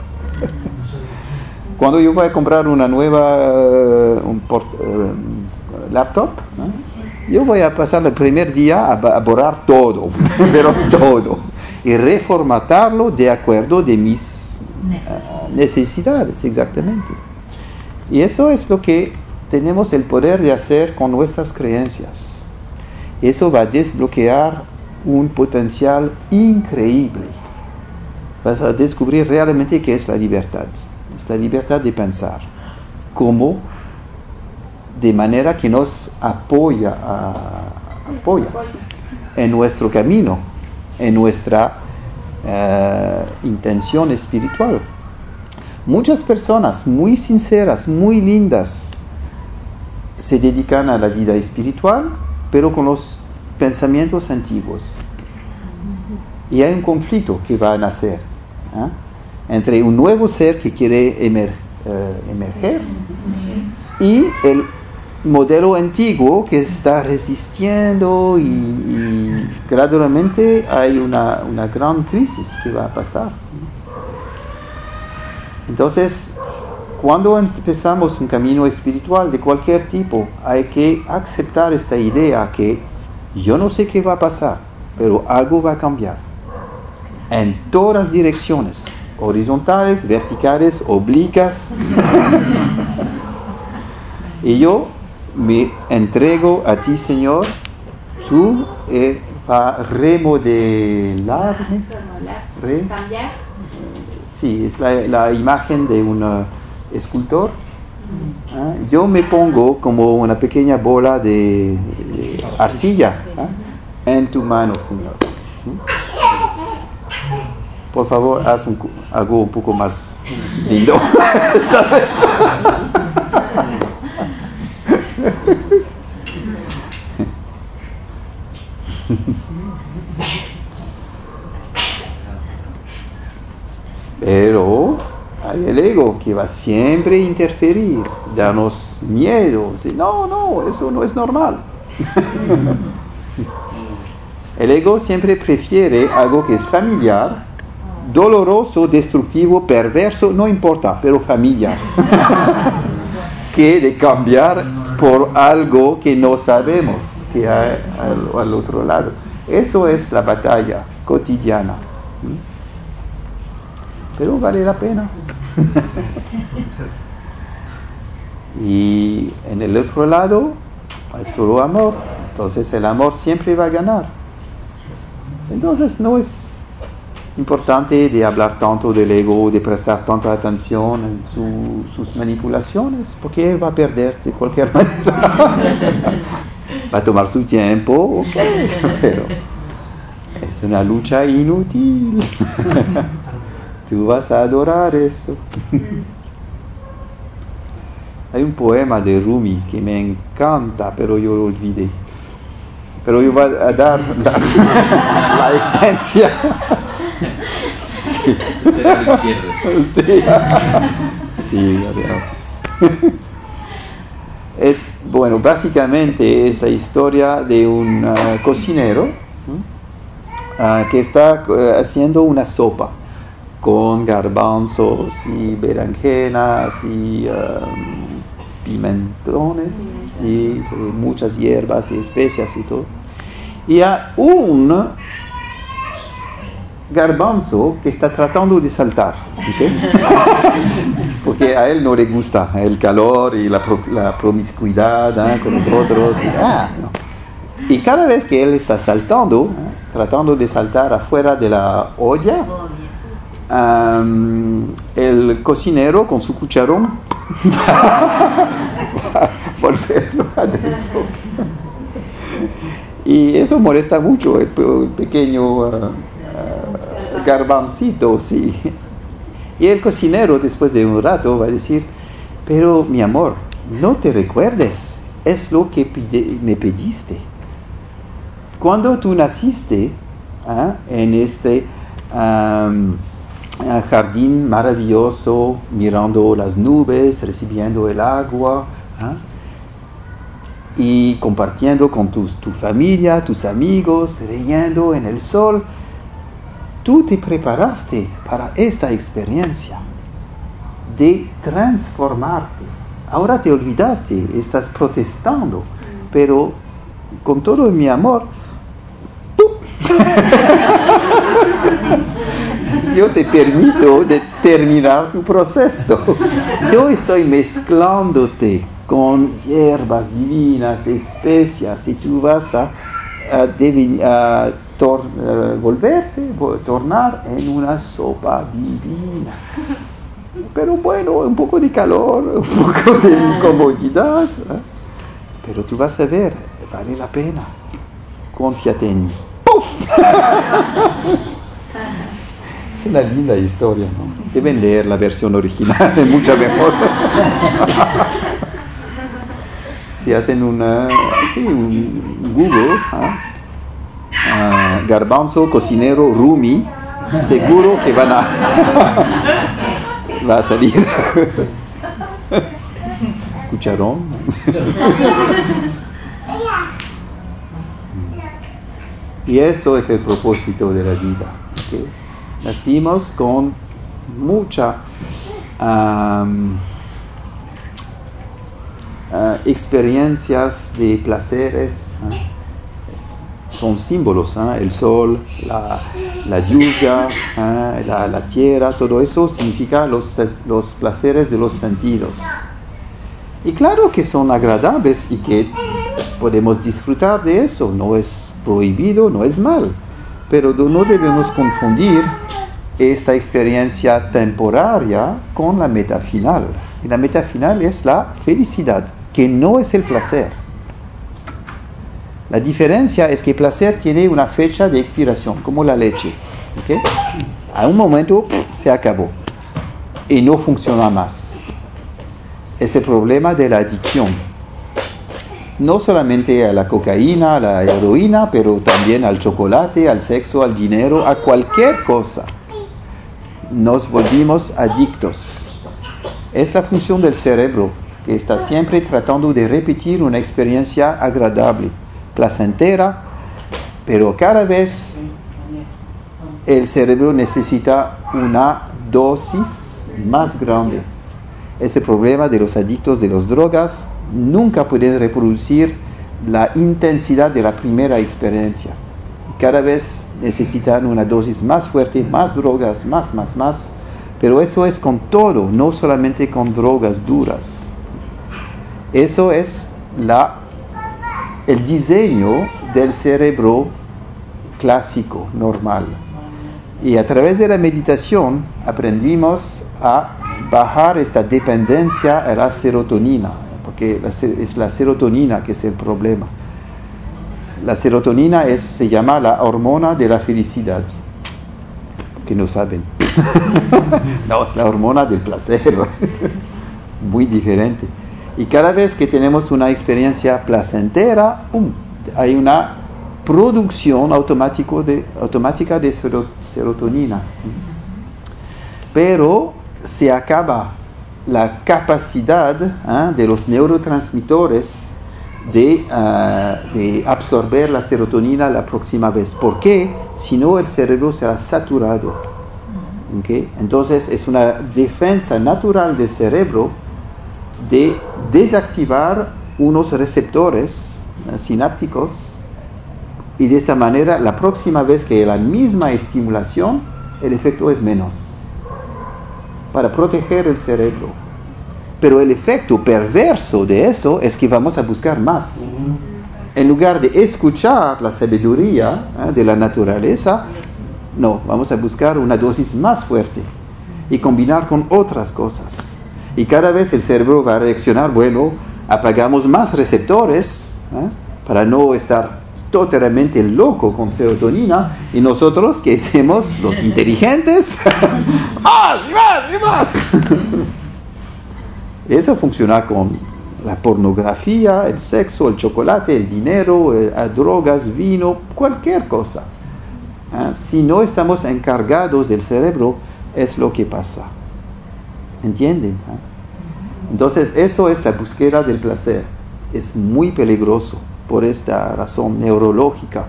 Cuando yo voy a comprar una nueva laptop, yo voy a pasar el primer día a borrar todo, pero todo, y reformatarlo de acuerdo de mis necesidades, exactamente. Y eso es lo que tenemos el poder de hacer con nuestras creencias. Eso va a desbloquear un potencial increíble. Vas a descubrir realmente qué es la libertad. Es la libertad de pensar. ¿Cómo? De manera que nos apoya en nuestro camino, en nuestra intención espiritual. Muchas personas muy sinceras, muy lindas, se dedican a la vida espiritual, pero con los pensamientos antiguos. Y hay un conflicto que va a nacer entre un nuevo ser que quiere emerger y el modelo antiguo que está resistiendo, y gradualmente hay una gran crisis que va a pasar. Entonces, cuando empezamos un camino espiritual de cualquier tipo, hay que aceptar esta idea que yo no sé qué va a pasar, pero algo va a cambiar en todas direcciones, horizontales, verticales, oblicuas. Y yo me entrego a ti, Señor, tú para remodelarme, cambiar. sí, es la imagen de un escultor. Yo me pongo como una pequeña bola de arcilla en tu mano, Señor. Por favor, haz algo un poco más lindo esta vez. Pero hay el ego que va siempre a interferir, darnos miedo. No, eso no es normal. El ego siempre prefiere algo que es familiar, doloroso, destructivo, perverso, no importa, pero familiar, que de cambiar por algo que no sabemos que hay al otro lado. Eso es la batalla cotidiana. Pero vale la pena. Y en el otro lado hay solo amor. Entonces el amor siempre va a ganar. Entonces no es importante de hablar tanto del ego, de prestar tanta atención en sus manipulaciones, porque él va a perder de cualquier manera. Va a tomar su tiempo, ok, pero es una lucha inútil. Tú vas a adorar eso. Hay un poema de Rumi que me encanta, pero yo lo olvidé. Pero yo voy a dar la esencia. Sí, es, bueno, básicamente es la historia de un cocinero que está haciendo una sopa con garbanzos y berenjenas y pimentones y muchas hierbas y especias y todo. Y hay un garbanzo que está tratando de saltar, ¿okay? Porque a él no le gusta el calor y la promiscuidad con los otros. No. Y cada vez que él está saltando, tratando de saltar afuera de la olla, el cocinero con su cucharón va a volverlo adentro. Y eso molesta mucho el pequeño garbancito, sí. Y el cocinero después de un rato va a decir: pero mi amor, no te recuerdes, es lo que me pediste. Cuando tú naciste en este jardín maravilloso, mirando las nubes, recibiendo el agua, y compartiendo con tu familia, tus amigos, riendo en el sol, tú te preparaste para esta experiencia de transformarte. Ahora te olvidaste, estás protestando, pero con todo mi amor, yo te permito de terminar tu proceso. Yo estoy mezclándote con hierbas divinas, especias, y tú vas a tornar en una sopa divina. Pero bueno, un poco de calor, un poco de incomodidad, pero tú vas a ver, vale la pena. Confíate en mí. ¡Puf! Es una linda historia, ¿no? Deben leer la versión original, es mucho mejor. Si hacen un Google, garbanzo cocinero Rumi, seguro que va a salir. Cucharón. Y eso es el propósito de la vida, ¿okay? Nacimos con mucha experiencias de placeres, son símbolos, el sol, la lluvia, la tierra, todo eso significa los placeres de los sentidos. Y claro que son agradables y que podemos disfrutar de eso, no es prohibido, no es mal, pero no debemos confundir esta experiencia temporaria con la meta final. Y la meta final es la felicidad, que no es el placer. La diferencia es que el placer tiene una fecha de expiración, como la leche. ¿Okay? A un momento se acabó y no funciona más. Es el problema de la adicción. No solamente a la cocaína, a la heroína, pero también al chocolate, al sexo, al dinero, a cualquier cosa. Nos volvimos adictos. Es la función del cerebro, que está siempre tratando de repetir una experiencia agradable, placentera, pero cada vez el cerebro necesita una dosis más grande. Es el problema de los adictos de las drogas. Nunca pueden reproducir la intensidad de la primera experiencia. Cada vez necesitan una dosis más fuerte, más drogas, más. Pero eso es con todo, no solamente con drogas duras. Eso es el diseño del cerebro clásico, normal. Y a través de la meditación aprendimos a bajar esta dependencia a la serotonina, porque es la serotonina que es el problema. La serotonina se llama la hormona de la felicidad, que no saben. No, es la hormona del placer, muy diferente. Y cada vez que tenemos una experiencia placentera, hay una producción automática de serotonina. Pero se acaba la capacidad de los neurotransmisores de absorber la serotonina la próxima vez. ¿Por qué? Si no, el cerebro será saturado. ¿Okay? Entonces es una defensa natural del cerebro de desactivar unos receptores sinápticos, y de esta manera la próxima vez que hay la misma estimulación, el efecto es menos, para proteger el cerebro. Pero el efecto perverso de eso es que vamos a buscar más. En lugar de escuchar la sabiduría de la naturaleza, no, vamos a buscar una dosis más fuerte y combinar con otras cosas. Y cada vez el cerebro va a reaccionar, bueno, apagamos más receptores para no estar totalmente loco con serotonina, y nosotros, que somos los inteligentes, más y más. Eso funciona con la pornografía, el sexo, el chocolate, el dinero, drogas, vino, cualquier cosa. Si no estamos encargados del cerebro, es lo que pasa. ¿Entienden? Entonces, eso es la búsqueda del placer. Es muy peligroso por esta razón neurológica.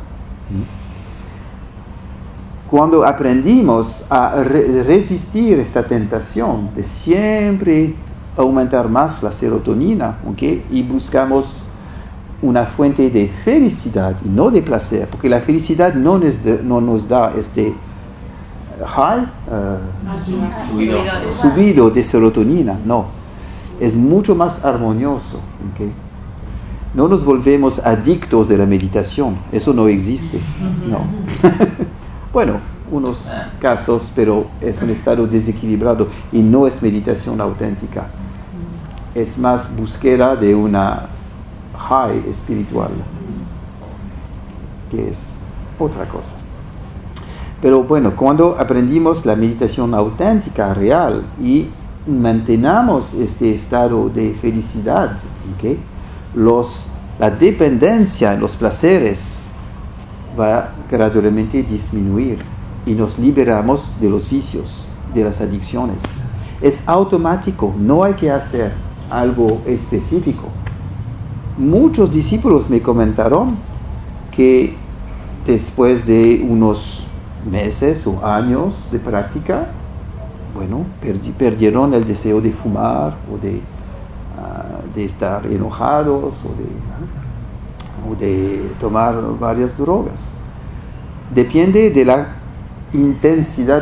Cuando aprendimos a resistir esta tentación de siempre aumentar más la serotonina, ¿okay? Y buscamos una fuente de felicidad y no de placer, porque la felicidad no nos da este high, subido de serotonina, no, es mucho más armonioso, ¿okay? No nos volvemos adictos de la meditación, eso no existe, no. Bueno, unos casos, pero es un estado desequilibrado y no es meditación auténtica, es más búsqueda de una high espiritual, que es otra cosa. Pero bueno, cuando aprendimos la meditación auténtica, real, y mantenemos este estado de felicidad, ¿okay? La dependencia en los placeres va gradualmente a disminuir y nos liberamos de los vicios, de las adicciones. Es automático, no hay que hacer algo específico. Muchos discípulos me comentaron que después de unos meses o años de práctica, bueno, perdieron el deseo de fumar o de estar enojados o de tomar varias drogas. Depende de la intensidad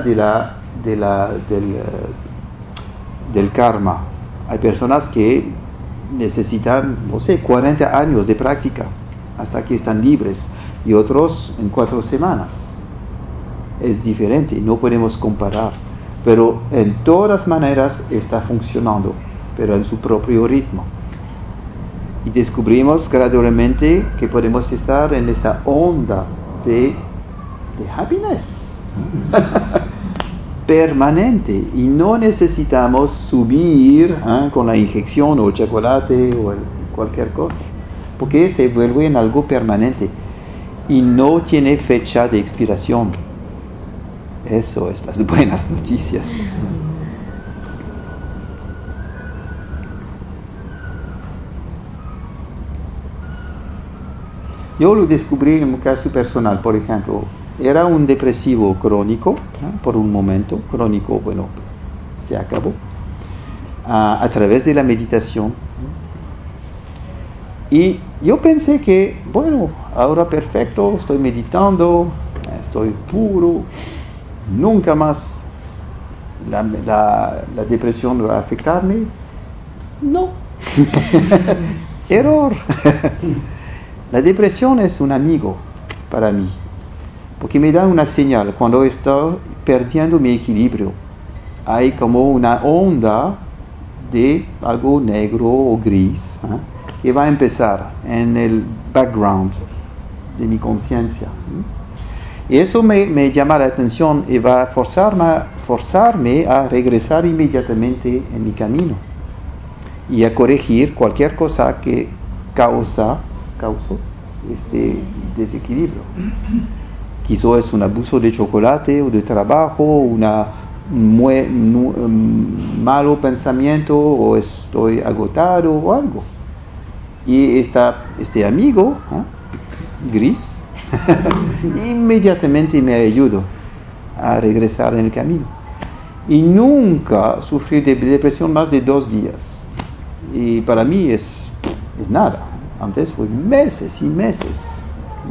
del karma. Hay personas que necesitan, 40 años de práctica hasta que están libres, y otros en 4 semanas. es diferente, no podemos comparar. Pero en todas maneras está funcionando, pero en su propio ritmo. Y descubrimos gradualmente que podemos estar en esta onda de happiness permanente, y no necesitamos subir con la inyección o el chocolate o cualquier cosa, porque se vuelve en algo permanente y no tiene fecha de expiración. Eso es las buenas noticias. Yo lo descubrí en un caso personal, por ejemplo. Era un depresivo crónico, por un momento, crónico, bueno, se acabó, a través de la meditación. Y yo pensé que, bueno, ahora perfecto, estoy meditando, estoy puro, nunca más la depresión va a afectarme. No, error. La depresión es un amigo para mí, porque me da una señal cuando estoy perdiendo mi equilibrio. Hay como una onda de algo negro o gris que va a empezar en el background de mi conciencia. Y eso me llama la atención y va a forzarme a regresar inmediatamente en mi camino y a corregir cualquier cosa que causó este desequilibrio. Quizás es un abuso de chocolate o de trabajo, un malo pensamiento, o estoy agotado o algo. Y este amigo gris inmediatamente me ayudó a regresar en el camino. Y nunca sufrí de depresión más de 2 días. Y para mí es nada. Antes fue meses y meses.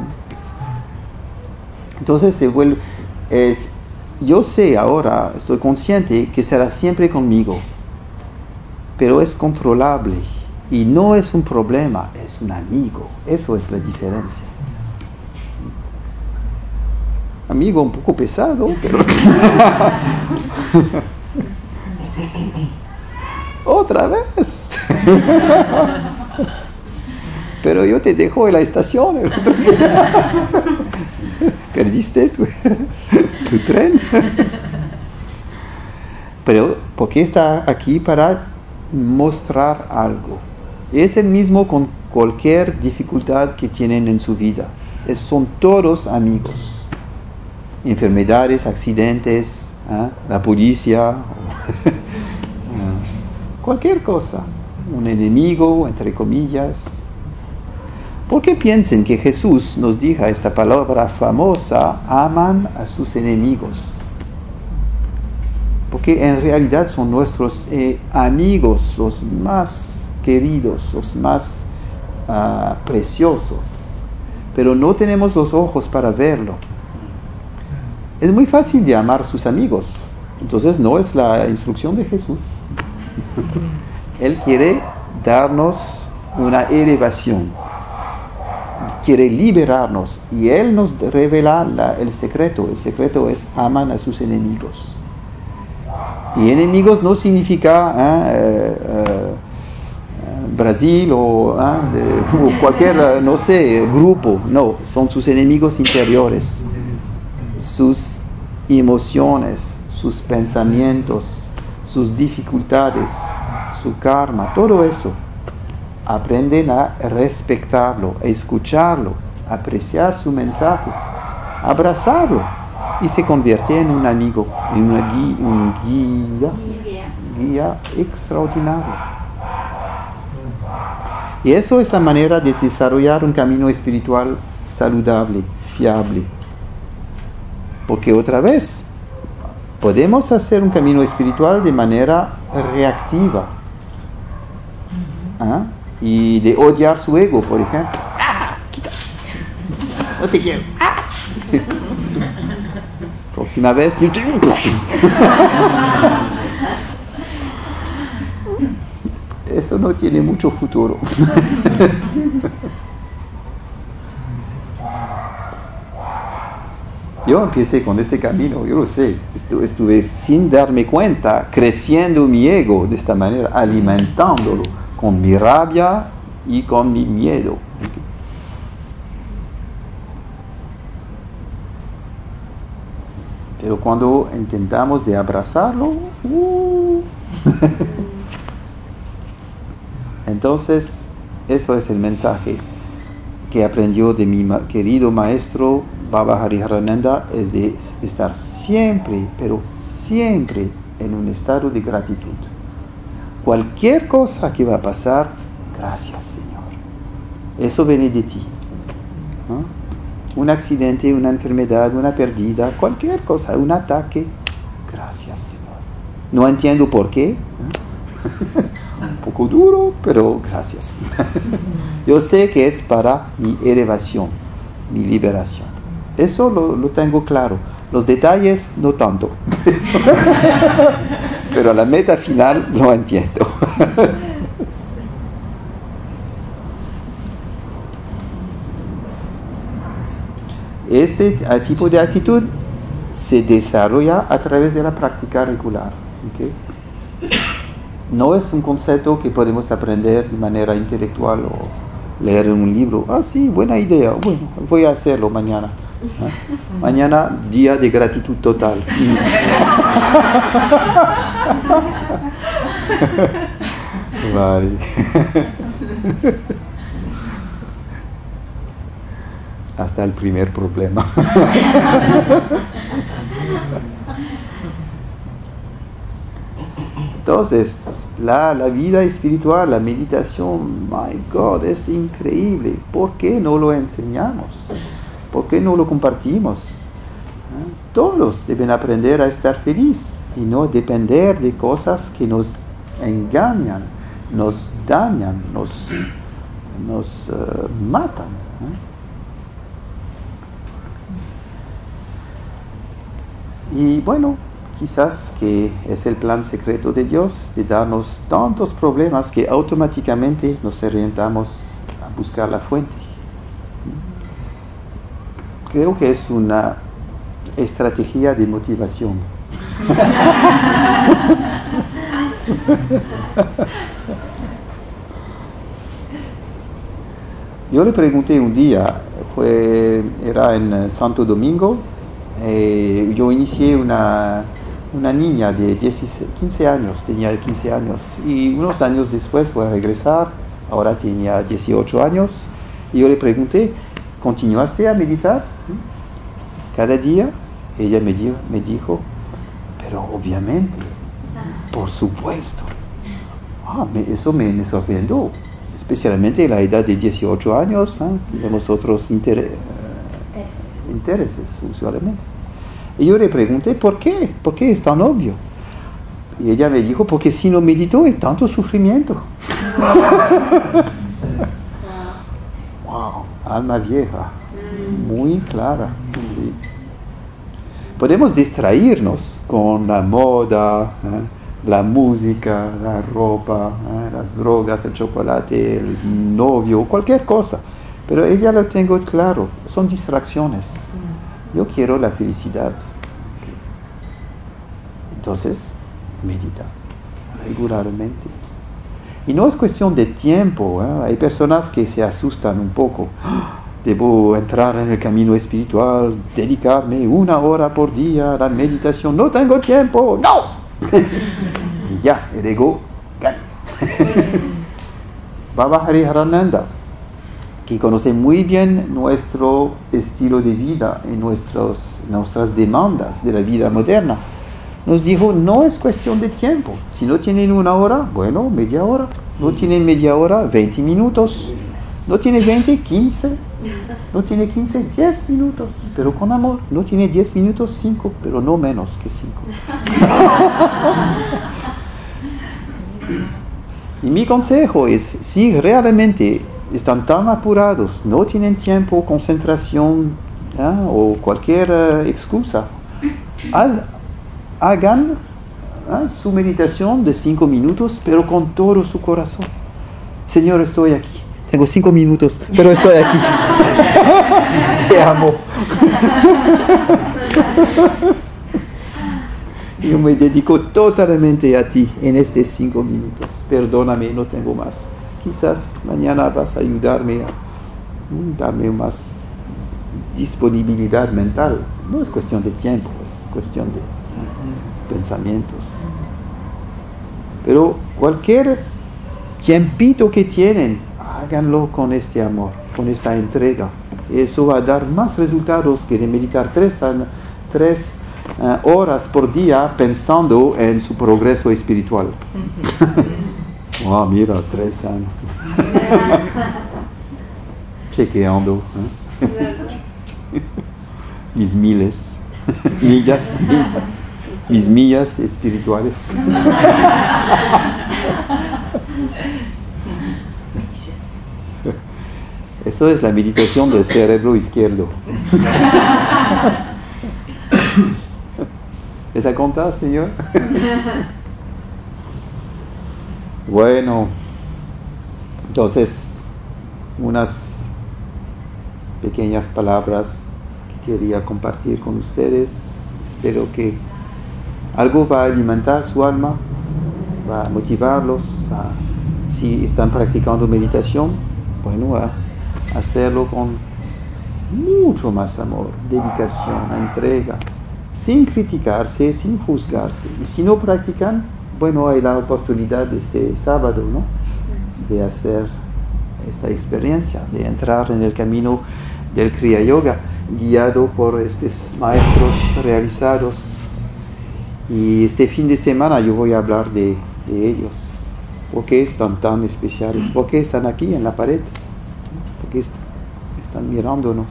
Entonces se vuelve, yo sé ahora, estoy consciente que será siempre conmigo, pero es controlable y no es un problema, es un amigo. Eso es la diferencia. Amigo un poco pesado, pero otra vez. Pero yo te dejo en la estación el otro día. Perdiste tu tren. Pero porque está aquí para mostrar algo. Es el mismo con cualquier dificultad que tienen en su vida. Son todos amigos. Enfermedades, accidentes, la policía, cualquier cosa. Un enemigo, entre comillas. ¿Por qué piensen que Jesús nos dijo esta palabra famosa, aman a sus enemigos? Porque en realidad son nuestros amigos los más queridos, los más preciosos. Pero no tenemos los ojos para verlo. Es muy fácil de amar a sus amigos. Entonces no es la instrucción de Jesús. Él quiere darnos una elevación. Quiere liberarnos y Él nos revela el secreto. El secreto es aman a sus enemigos. Y enemigos no significa Brasil o cualquier, no sé, grupo. No, son sus enemigos interiores. Sus emociones, sus pensamientos, sus dificultades, su karma, todo eso. Aprenden a respetarlo, a escucharlo, a apreciar su mensaje, a abrazarlo, y se convierte en un amigo, en un guía extraordinario. Y eso es la manera de desarrollar un camino espiritual saludable, fiable. Porque otra vez, podemos hacer un camino espiritual de manera reactiva. Y de odiar su ego, por ejemplo. Quita. No te quiero. Sí. Próxima vez. Eso no tiene mucho futuro. Yo empecé con este camino, yo lo sé, estuve sin darme cuenta, creciendo mi ego de esta manera, alimentándolo con mi rabia y con mi miedo. Pero cuando intentamos de abrazarlo, entonces eso es el mensaje que aprendió de mi querido maestro Baba Hariharananda, es de estar siempre, pero siempre en un estado de gratitud. Cualquier cosa que va a pasar, gracias Señor. Eso viene de ti, ¿no? Un accidente, una enfermedad, una pérdida, cualquier cosa, un ataque, gracias Señor. No entiendo por qué, un poco duro, pero gracias. Yo sé que es para mi elevación, mi liberación. Eso lo tengo claro. Los detalles no tanto. Pero la meta final lo entiendo. Este tipo de actitud se desarrolla a través de la práctica regular. ¿Okay? No es un concepto que podemos aprender de manera intelectual o leer en un libro. Ah, sí, buena idea. Bueno, voy a hacerlo mañana. ¿Eh? Mañana, día de gratitud total. Vale. Hasta el primer problema. Entonces, la vida espiritual, la meditación, my God, es increíble. ¿Por qué no lo enseñamos? ¿Por qué no lo compartimos? Todos deben aprender a estar feliz y no depender de cosas que nos engañan, nos dañan, nos matan. Y bueno, quizás que es el plan secreto de Dios de darnos tantos problemas que automáticamente nos orientamos a buscar la fuente. Creo que es una estrategia de motivación. Yo le pregunté un día, era en Santo Domingo, yo inicié una niña de 15 años, tenía 15 años, y unos años después voy a regresar, ahora tenía 18 años, y yo le pregunté, ¿continuaste a meditar cada día? Ella me dijo, pero obviamente, por supuesto. Eso me sorprendió, especialmente a la edad de 18 años, tenemos otros intereses usualmente. Y yo le pregunté, ¿por qué? ¿Por qué es tan obvio? Y ella me dijo, porque si no medito hay tanto sufrimiento. Wow, alma vieja, muy clara. Sí. Podemos distraernos con la moda, la música, la ropa, las drogas, el chocolate, el novio, cualquier cosa. Pero ella lo tengo claro, son distracciones. Yo quiero la felicidad. Entonces, medita regularmente. Y no es cuestión de tiempo. Hay personas que se asustan un poco. Debo entrar en el camino espiritual, dedicarme 1 hora por día a la meditación. No tengo tiempo. ¡No! Y ya, el ego gana. Baba Hariharananda, que conoce muy bien nuestro estilo de vida y nuestras demandas de la vida moderna, nos dijo, no es cuestión de tiempo. Si no tienen 1 hora, bueno, media hora. No tienen media hora, 20 minutos. No tiene 20, 15. No tiene 15, 10 minutos. Pero con amor. No tiene 10 minutos, 5. Pero no menos que 5. Y mi consejo es, si realmente están tan apurados, no tienen tiempo, concentración, o cualquier excusa, hagan su meditación de 5 minutos, pero con todo su corazón. Señor, estoy aquí. Tengo 5 minutos, pero estoy aquí. Te amo. Yo me dedico totalmente a ti en estos 5 minutos. Perdóname, no tengo más. Quizás mañana vas a ayudarme a darme más disponibilidad mental. No es cuestión de tiempo, es cuestión de pensamientos. Pero cualquier tiempito que tienen, háganlo con este amor, con esta entrega. Eso va a dar más resultados que de meditar 3 horas por día pensando en su progreso espiritual. Mira, 3 años. Chequeando mis millas espirituales. Eso es la meditación del cerebro izquierdo. ¿Les ha contado, señor? Bueno, entonces, unas pequeñas palabras que quería compartir con ustedes. Espero que algo va a alimentar su alma, va a motivarlos si están practicando meditación, bueno, a hacerlo con mucho más amor, dedicación, entrega, sin criticarse, sin juzgarse. Y si no practican, bueno, hay la oportunidad este sábado, ¿no?, de hacer esta experiencia, de entrar en el camino del Kriya Yoga, guiado por estos maestros realizados. Y este fin de semana yo voy a hablar de ellos. ¿Por qué están tan especiales? ¿Por qué están aquí en la pared? ¿Por qué están mirándonos?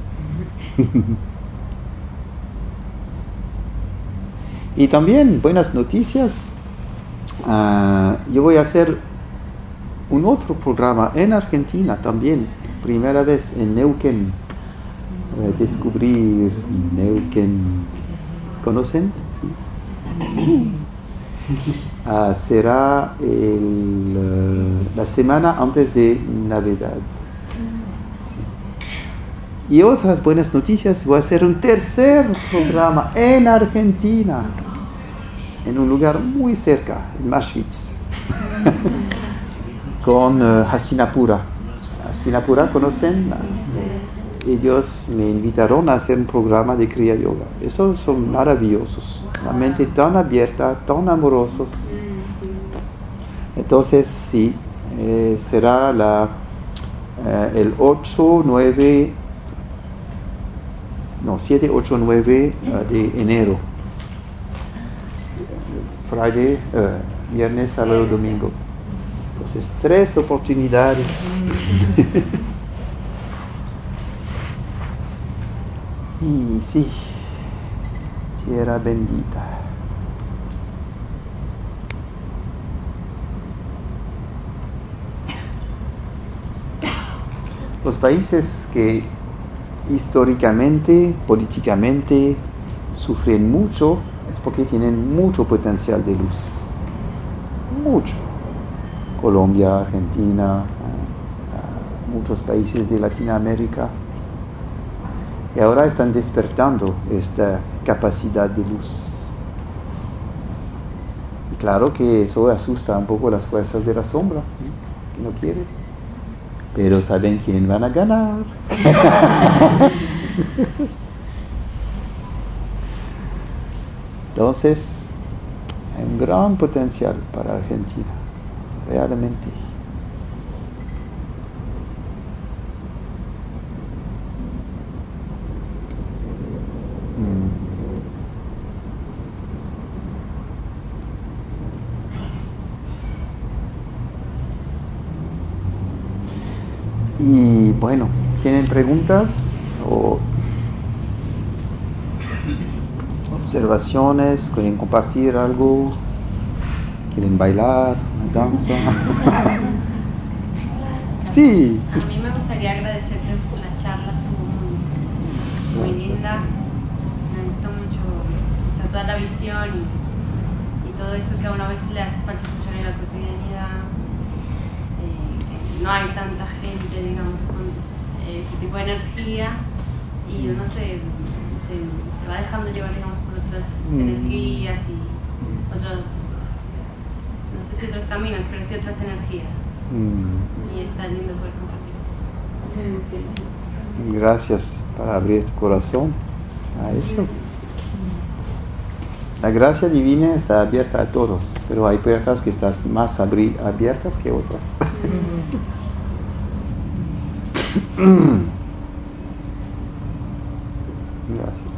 Y también, buenas noticias. Yo voy a hacer un otro programa en Argentina también. Primera vez en Neuquén. Voy a descubrir Neuquén. ¿Conocen? ¿Sí? Será la semana antes de Navidad. Sí. Y otras buenas noticias, voy a hacer un tercer programa en Argentina, en un lugar muy cerca, en Mashvitz, con Hastinapura. Hastinapura, ¿conocen? Ellos me invitaron a hacer un programa de Kriya Yoga. Esos son maravillosos, la mente tan abierta, tan amorosos. Entonces sí, será el 7, 8, 9 de enero. Friday, viernes, sábado, domingo. Entonces 3 oportunidades. Y sí, tierra bendita. Los países que históricamente, políticamente sufren mucho es porque tienen mucho potencial de luz. Mucho. Colombia, Argentina, muchos países de Latinoamérica. Y ahora están despertando esta capacidad de luz. Y claro que eso asusta un poco las fuerzas de la sombra, que no quieren. Pero saben quién van a ganar. Entonces, hay un gran potencial para Argentina, realmente. Y bueno, ¿tienen preguntas o observaciones? ¿Quieren compartir algo? ¿Quieren bailar? ¿Una danza? Sí. A mí me gustaría agradecerte por la charla, estuvo muy linda. Me gustó mucho, o sea, toda la visión y todo eso que a una vez le hace falta escuchar en la cotidianidad. No hay tanta gente, digamos, con ese tipo de energía y uno se se va dejando llevar, digamos, por otras energías y otros, no sé si otros caminos, pero sí otras energías. Y está lindo poder compartir. Gracias por abrir tu corazón a eso. La gracia divina está abierta a todos, pero hay puertas que están más abiertas que otras. Gracias.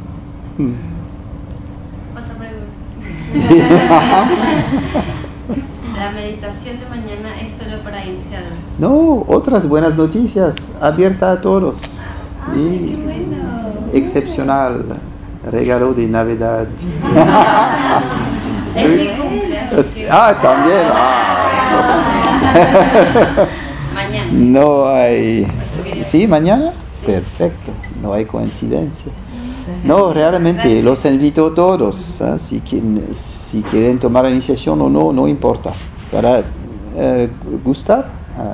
Otra pregunta. ¿La meditación de mañana es solo para iniciados? No, otras buenas noticias, abierta a todos. ¡Qué bueno! Excepcional, regalo de Navidad. Es mi cumpleaños. También. Mañana. No hay. ¿Sí, mañana? Perfecto, no hay coincidencia. No, realmente los invito a todos. Si quieren tomar la iniciación o no, no importa. Para gustar.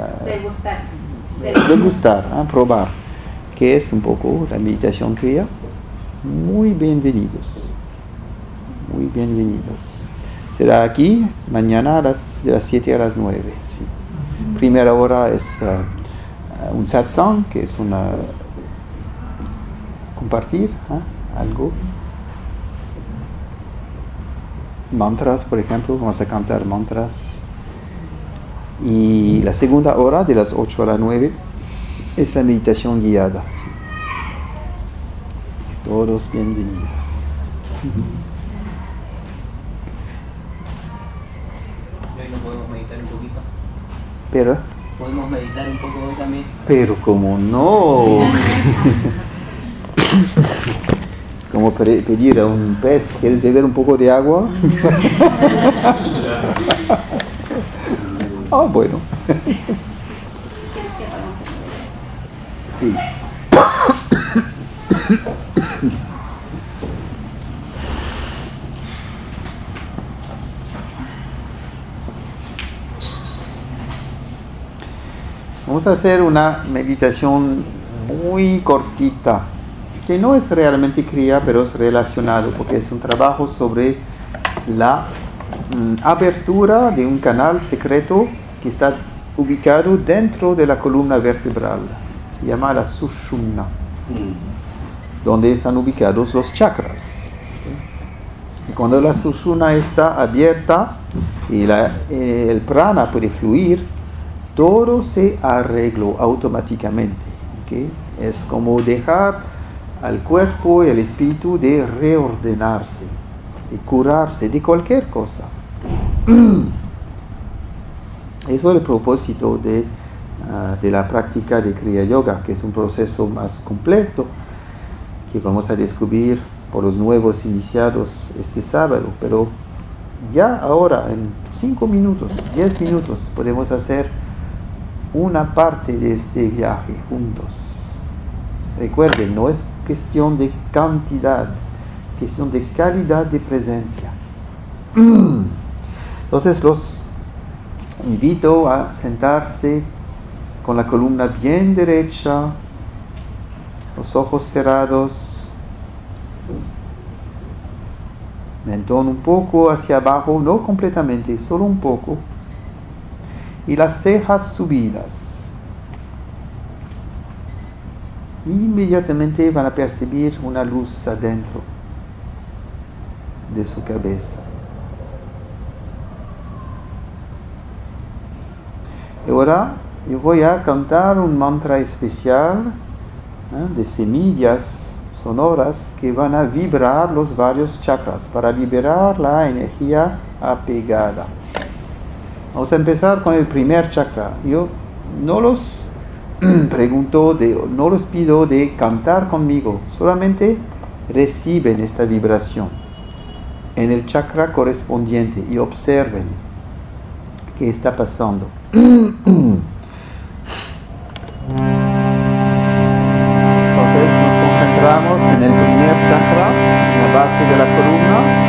Degustar, probar. Que es un poco la meditación kriya. Muy bienvenidos. Muy bienvenidos. Será aquí mañana de las 7 a las 9. Sí. Primera hora es un satsang, que es compartir algo. Mantras, por ejemplo, vamos a cantar mantras. Y la segunda hora, de las 8 a las 9, es la meditación guiada. Sí. Todos bienvenidos. Hoy no podemos meditar un poquito. Pero, Podemos meditar un poco hoy también. pero como no. Es como pedir a un pez, ¿quieres beber un poco de agua? Bueno. Sí. Vamos a hacer una meditación muy cortita, que no es realmente kriya, pero es relacionado, porque es un trabajo sobre la apertura de un canal secreto que está ubicado dentro de la columna vertebral. Se llama la Sushumna, donde están ubicados los chakras. Y cuando la Sushumna está abierta y el prana puede fluir, todo se arregló automáticamente. ¿Okay? Es como dejar al cuerpo y al espíritu de reordenarse, de curarse de cualquier cosa. Eso es el propósito de la práctica de Kriya Yoga, que es un proceso más completo que vamos a descubrir por los nuevos iniciados este sábado. Pero ya ahora, en 5 minutos, 10 minutos, podemos hacer una parte de este viaje juntos. Recuerden, no es cuestión de cantidad, es cuestión de calidad de presencia. Entonces los invito a sentarse con la columna bien derecha, los ojos cerrados, mentón un poco hacia abajo, no completamente, solo un poco, y las cejas subidas. Inmediatamente van a percibir una luz adentro de su cabeza. Y ahora yo voy a cantar un mantra especial de semillas sonoras que van a vibrar los varios chakras para liberar la energía apegada. Vamos a empezar con el primer chakra. Yo no los no los pido de cantar conmigo, solamente reciben esta vibración en el chakra correspondiente y observen qué está pasando. Entonces nos concentramos en el primer chakra, en la base de la columna.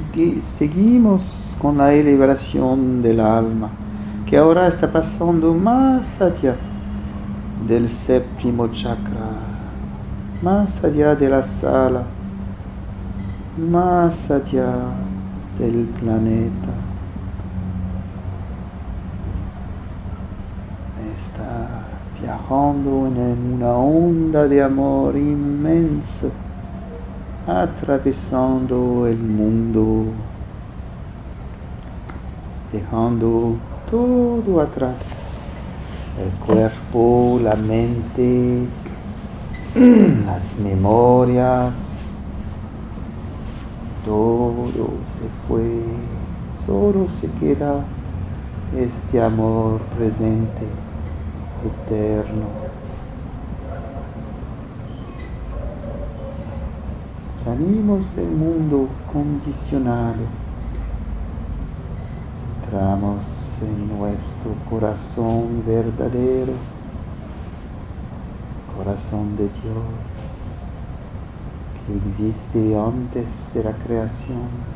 seguimos con la elevación del alma, que ahora está pasando más allá del séptimo chakra, más allá de la sala, más allá del planeta. Está viajando en una onda de amor inmenso, atravesando el mundo, dejando todo atrás, el cuerpo, la mente, las memorias, todo se fue, solo se queda este amor presente, eterno. Salimos del mundo condicionado, entramos en nuestro corazón verdadero, corazón de Dios, que existe antes de la creación.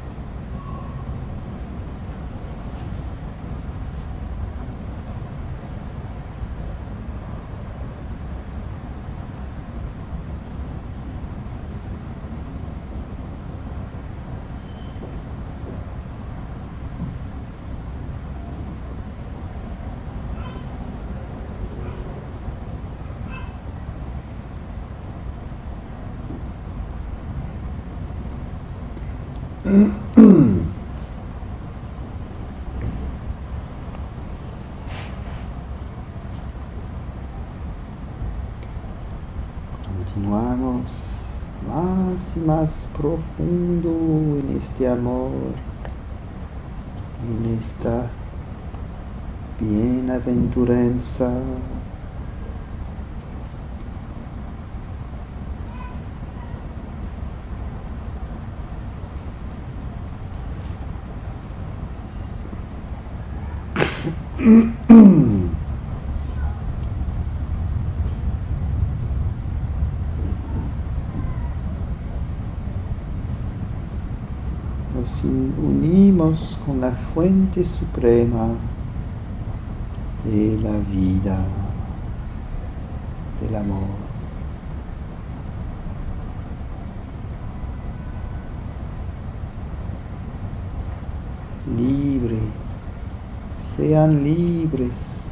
Continuamos más y más profundo en este amor, en esta bienaventuranza. Nos unimos con la fuente suprema de la vida, del amor. Libre, sean libres.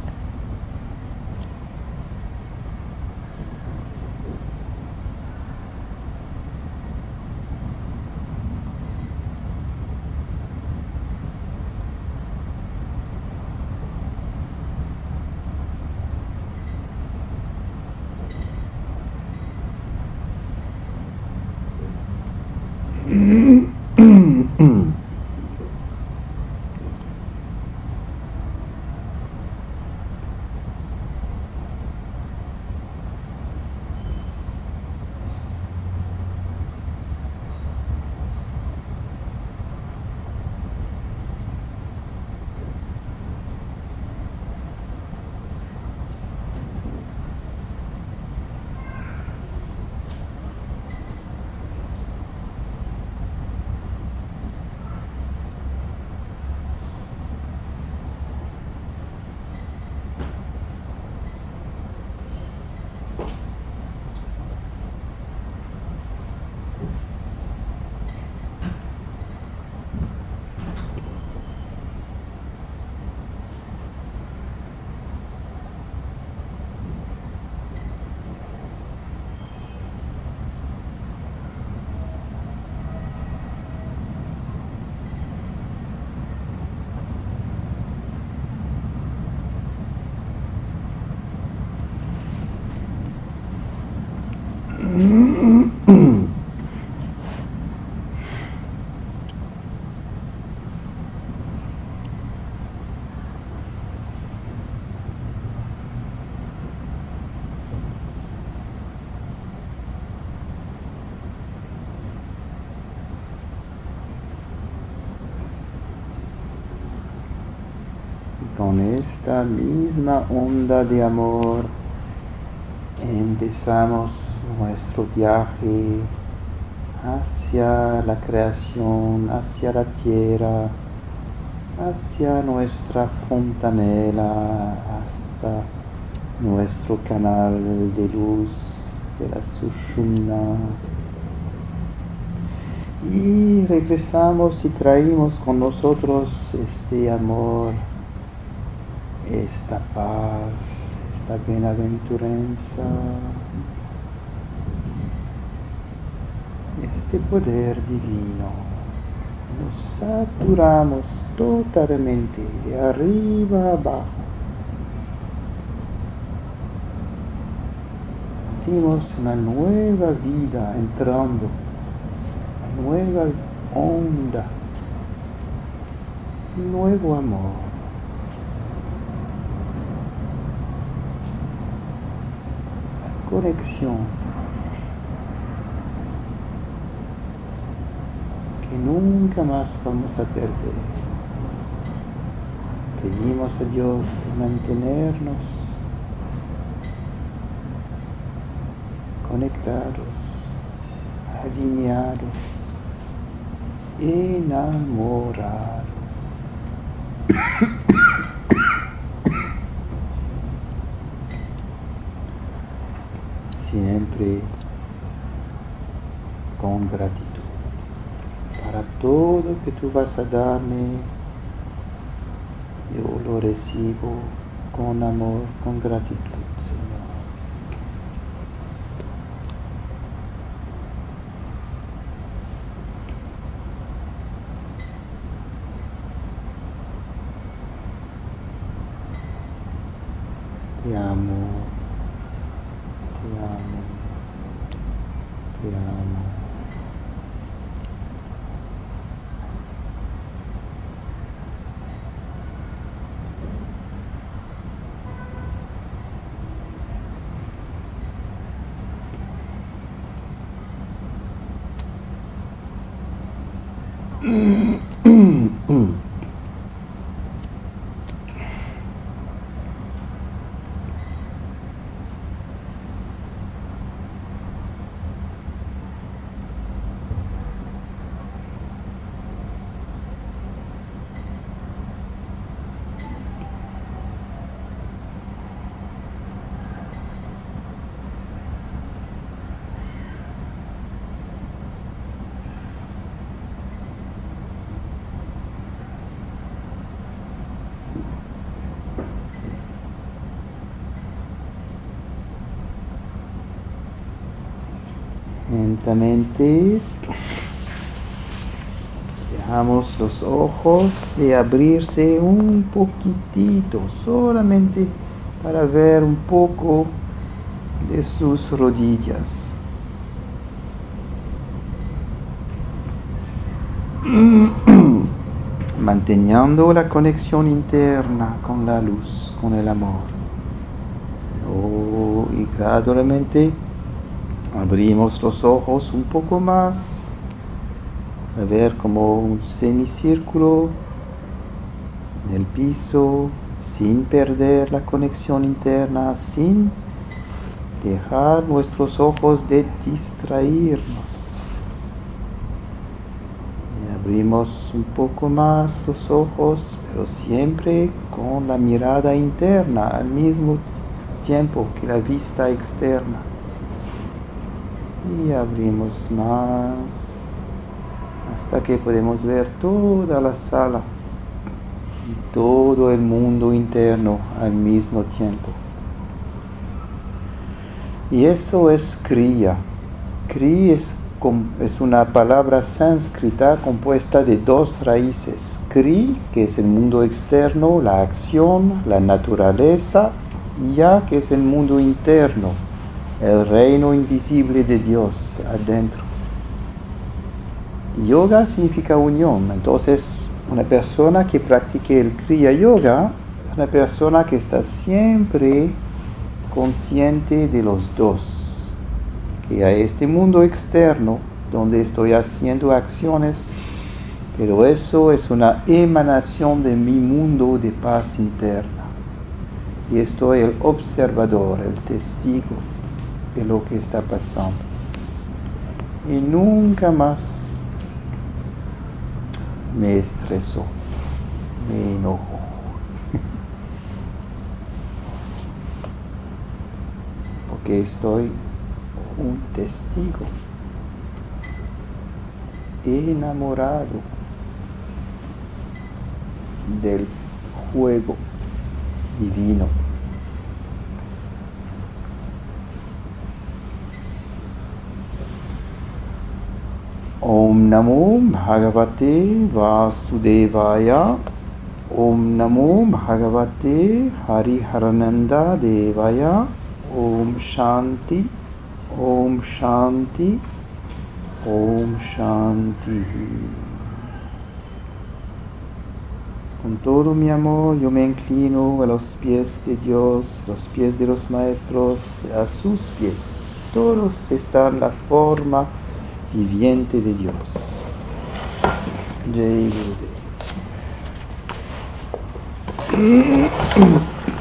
Con esta misma onda de amor empezamos nuestro viaje hacia la creación, hacia la tierra, hacia nuestra fontanela, hasta nuestro canal de luz de la Sushumna. Y regresamos y traemos con nosotros este amor, esta paz, esta bienaventuranza, este poder divino. Nos saturamos totalmente de arriba a abajo. Sentimos una nueva vida entrando, una nueva onda, un nuevo amor. La conexión que nunca más vamos a perder. Pedimos a Dios de mantenernos conectados, alineados, enamorados. Siempre con gratitud para todo que tú vas a darme. Yo lo recibo con amor, con gratitud, Señor. Te amo, te amo, te amo. Lentamente dejamos los ojos de abrirse un poquitito, solamente para ver un poco de sus rodillas. Manteniendo la conexión interna con la luz, con el amor. Y gradualmente abrimos los ojos un poco más, a ver como un semicírculo en el piso, sin perder la conexión interna, sin dejar nuestros ojos de distraernos. Y abrimos un poco más los ojos, pero siempre con la mirada interna al mismo tiempo que la vista externa. Y abrimos más hasta que podemos ver toda la sala y todo el mundo interno al mismo tiempo. Y eso es Kriya. Kriya es una palabra sánscrita compuesta de dos raíces. Kri, que es el mundo externo, la acción, la naturaleza, y Ya, que es el mundo interno, el reino invisible de Dios adentro. Yoga significa unión. Entonces, una persona que practique el Kriya Yoga es una persona que está siempre consciente de los dos. Que hay este mundo externo donde estoy haciendo acciones, pero eso es una emanación de mi mundo de paz interna. Y estoy el observador, el testigo de lo que está pasando. y nunca más me estreso, me enojo. Porque estoy un testigo enamorado del juego divino. Om Namo Bhagavate Vasudevaya. Om Namo Bhagavate Hariharananda Devaya. Om Shanti. Om Shanti. Om Shanti. Con todo mi amor yo me inclino a los pies de Dios, los pies de los maestros, a sus pies. Todos están la forma viviente de Dios. Jai Gurudev.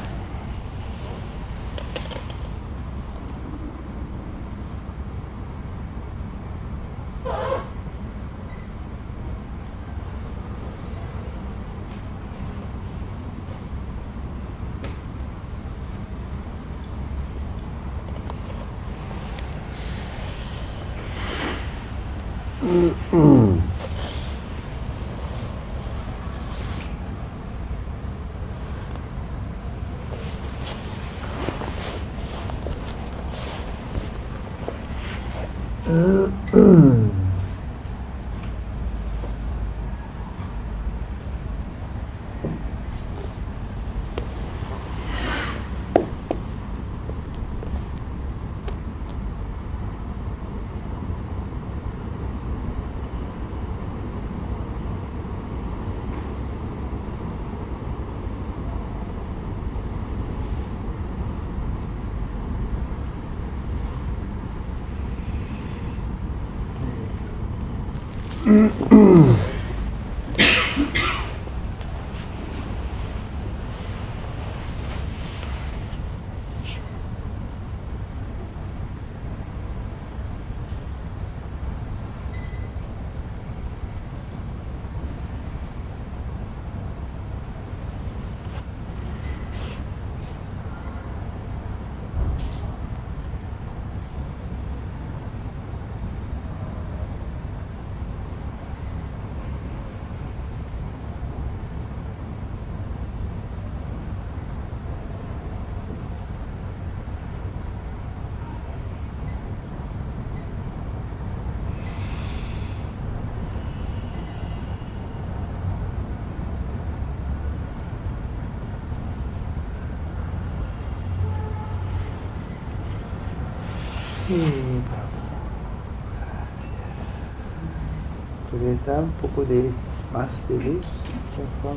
¿Puedes dar un poco de más de luz, por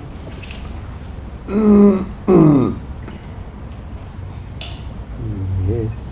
favor? Yes.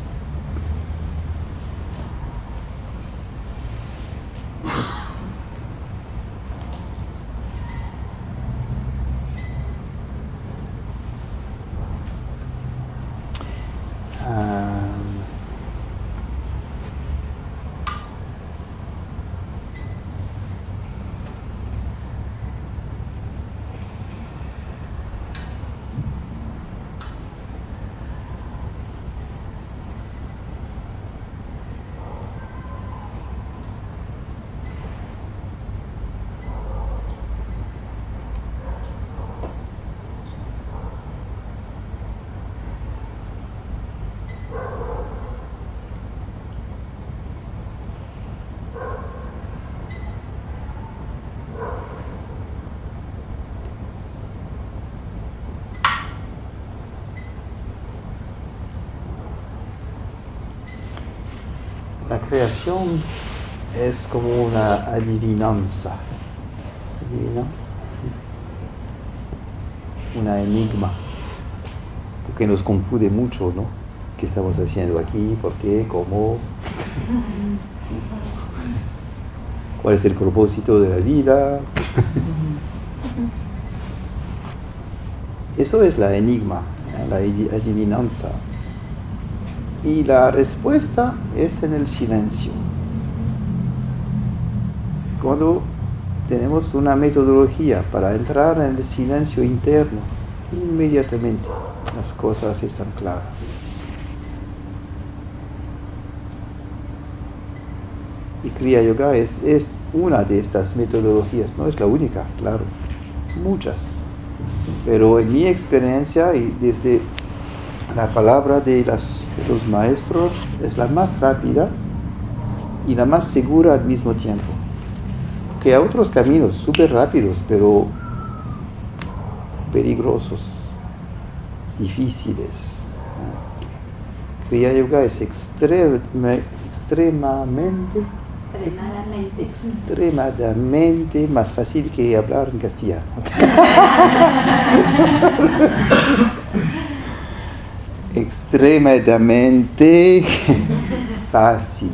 La creación es como una adivinanza, una enigma, porque nos confunde mucho, ¿no? ¿Qué estamos haciendo aquí? ¿Por qué? ¿Cómo? ¿Cuál es el propósito de la vida? Eso es la enigma, la adivinanza. Y la respuesta es en el silencio. cuando tenemos una metodología para entrar en el silencio interno, inmediatamente las cosas están claras. Y Kriya Yoga es una de estas metodologías, no es la única, claro, muchas. Pero en mi experiencia y desde la palabra de los maestros es la más rápida y la más segura al mismo tiempo. Que hay otros caminos súper rápidos, pero peligrosos, difíciles. Kriya Yoga es extremadamente más fácil que hablar en castellano. Extremadamente fácil.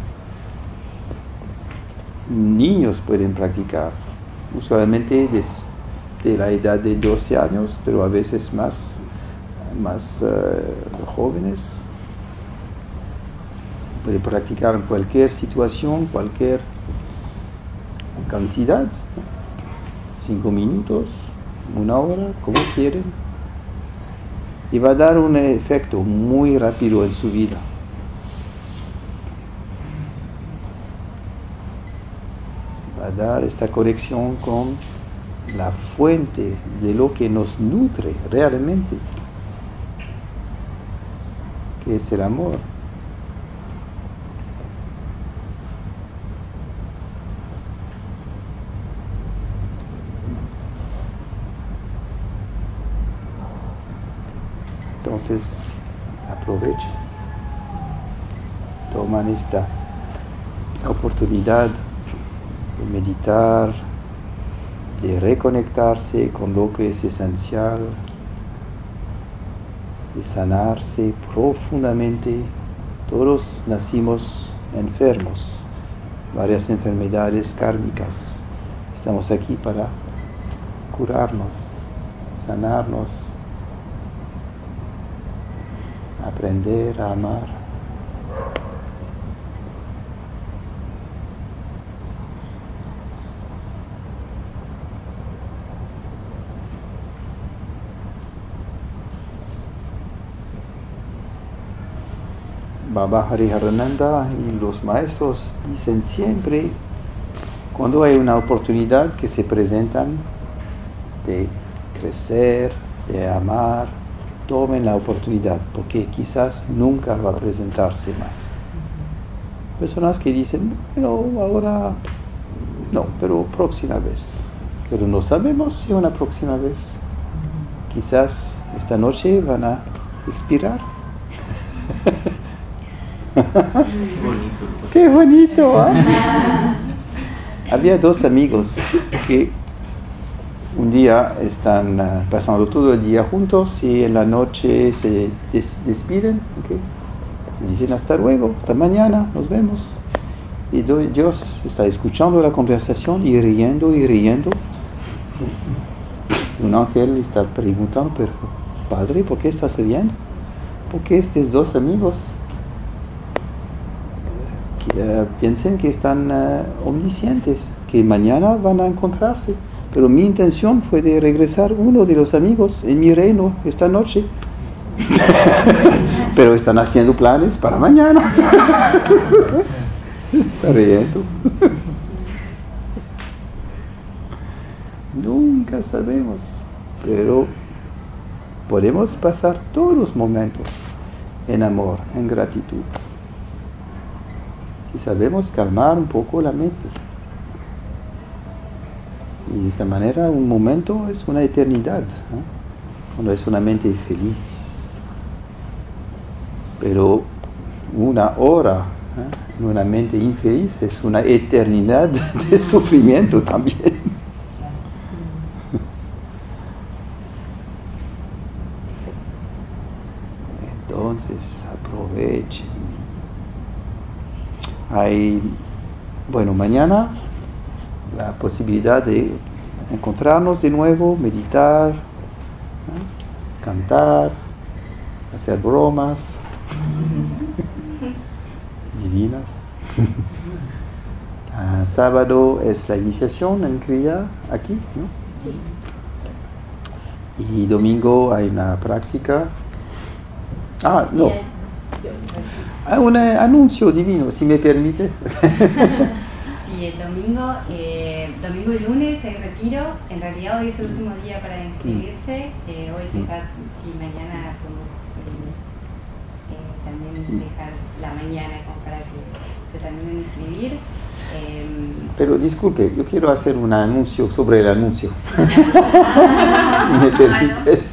Niños pueden practicar, usualmente desde la edad de 12 años, pero a veces más jóvenes. Puede practicar en cualquier situación, cualquier cantidad, 5 minutos, 1 hora, como quieren, y va a dar un efecto muy rápido en su vida. Va a dar esta conexión con la fuente de lo que nos nutre realmente, que es el amor. Entonces, aprovechen, toman esta oportunidad de meditar, de reconectarse con lo que es esencial, de sanarse profundamente. Todos nacimos enfermos, varias enfermedades kármicas. Estamos aquí para curarnos, sanarnos, aprender a amar. Baba Hariharananda y los maestros dicen siempre, cuando hay una oportunidad que se presentan de crecer, de amar, tomen la oportunidad, porque quizás nunca va a presentarse más. Personas que dicen, bueno, ahora no, pero próxima vez. Pero no sabemos si una próxima vez. Quizás esta noche van a expirar. ¡Qué bonito! ¿Eh? Había 2 amigos que un día están pasando todo el día juntos y en la noche se despiden, ¿okay? Se dicen hasta luego, hasta mañana, nos vemos. Y Dios está escuchando la conversación y riendo y riendo. Un ángel está preguntando, pero Padre, ¿por qué estás riendo? Porque estos 2 amigos piensen que están omniscientes, que mañana van a encontrarse. Pero mi intención fue de regresar uno de los amigos en mi reino esta noche. Pero están haciendo planes para mañana. Está riendo. Nunca sabemos, pero podemos pasar todos los momentos en amor, en gratitud, si sabemos calmar un poco la mente. Y de esta manera un momento es una eternidad, ¿no? Cuando es una mente feliz. Pero 1 hora, ¿eh?, en una mente infeliz es una eternidad de sufrimiento también. Entonces, aprovechen. Mañana la posibilidad de encontrarnos de nuevo, meditar, ¿no?, cantar, hacer bromas divinas, Sábado es la iniciación en Kriya aquí, ¿no? Sí. Y domingo hay una práctica. No. Bien. Un anuncio divino, si me permites. Sí, el domingo y lunes hay retiro. En realidad hoy es el último día para inscribirse. Hoy quizás, si mañana podemos también dejar la mañana como para que se terminen de inscribir. Pero disculpe, yo quiero hacer un anuncio sobre el anuncio. Si me permites.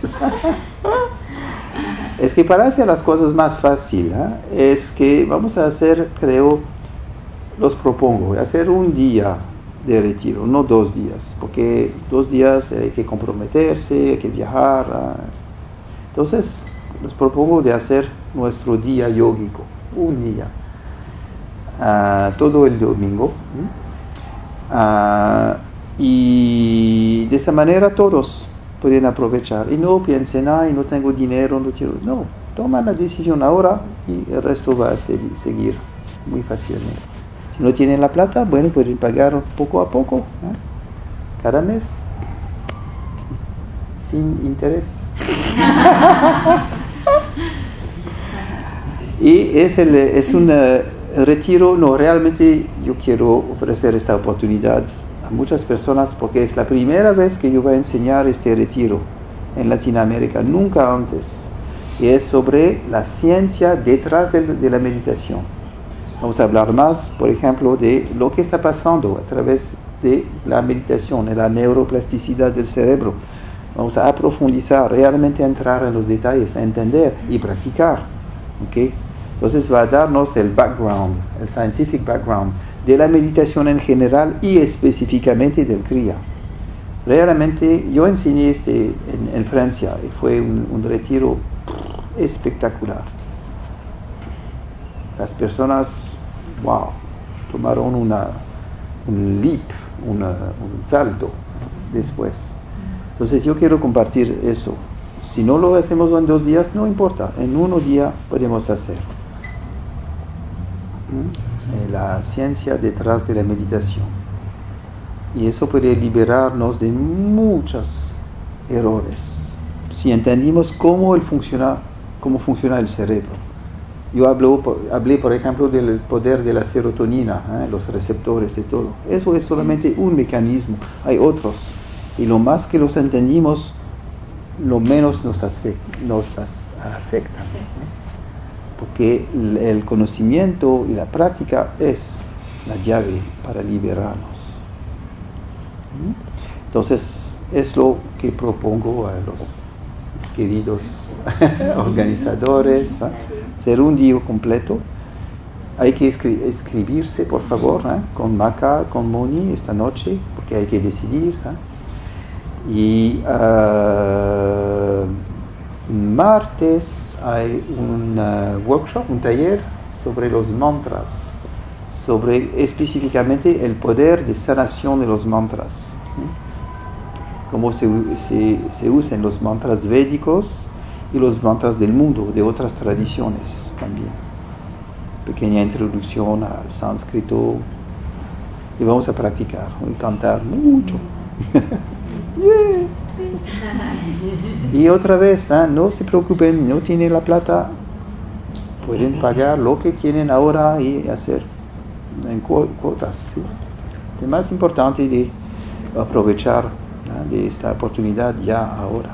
Es que para hacer las cosas más fácil, es que vamos a hacer, creo, los propongo, hacer un día de retiro, no 2 días, porque 2 días hay que comprometerse, hay que viajar. Entonces, les propongo de hacer nuestro día yógico, un día, todo el domingo. Y de esa manera todos pueden aprovechar y no piensen, no tengo dinero, no quiero. No, toman la decisión ahora y el resto va a seguir muy fácilmente. Si no tienen la plata, bueno, pueden pagar poco a poco, cada mes, sin interés. Y es un retiro. No, realmente yo quiero ofrecer esta oportunidad a muchas personas porque es la primera vez que yo voy a enseñar este retiro en Latinoamérica, nunca antes. Y es sobre la ciencia detrás de la meditación. Vamos a hablar más, por ejemplo, de lo que está pasando a través de la meditación, de la neuroplasticidad del cerebro. Vamos a profundizar, realmente a entrar en los detalles, a entender y practicar. ¿Okay? Entonces va a darnos el background, el scientific background de la meditación en general y específicamente del Kriya. Realmente yo enseñé en Francia y fue un retiro espectacular. Las personas, wow, tomaron un leap, un salto después. Entonces yo quiero compartir eso. Si no lo hacemos en 2 días, no importa, en 1 día podemos hacer. La ciencia detrás de la meditación. Y eso puede liberarnos de muchos errores. Si entendimos cómo funciona el cerebro. Yo hablé, por ejemplo, del poder de la serotonina, los receptores y todo. Eso es solamente un mecanismo. Hay otros. Y lo más que los entendimos, lo menos nos afectan. Porque el conocimiento y la práctica es la llave para liberarnos. Entonces, es lo que propongo a los queridos organizadores, hacer un día completo. Hay que inscribirse, por favor, con Maca, con Moni esta noche, porque hay que decidir. Y martes hay un workshop, un taller sobre los mantras, sobre específicamente el poder de sanación de los mantras, cómo se usan los mantras védicos y los mantras del mundo, de otras tradiciones también. Pequeña introducción al sánscrito y vamos a practicar y cantar mucho. Y otra vez, no se preocupen, no tienen la plata, pueden pagar lo que tienen ahora y hacer en cuotas. ¿Sí? Es más importante de aprovechar de esta oportunidad ya ahora.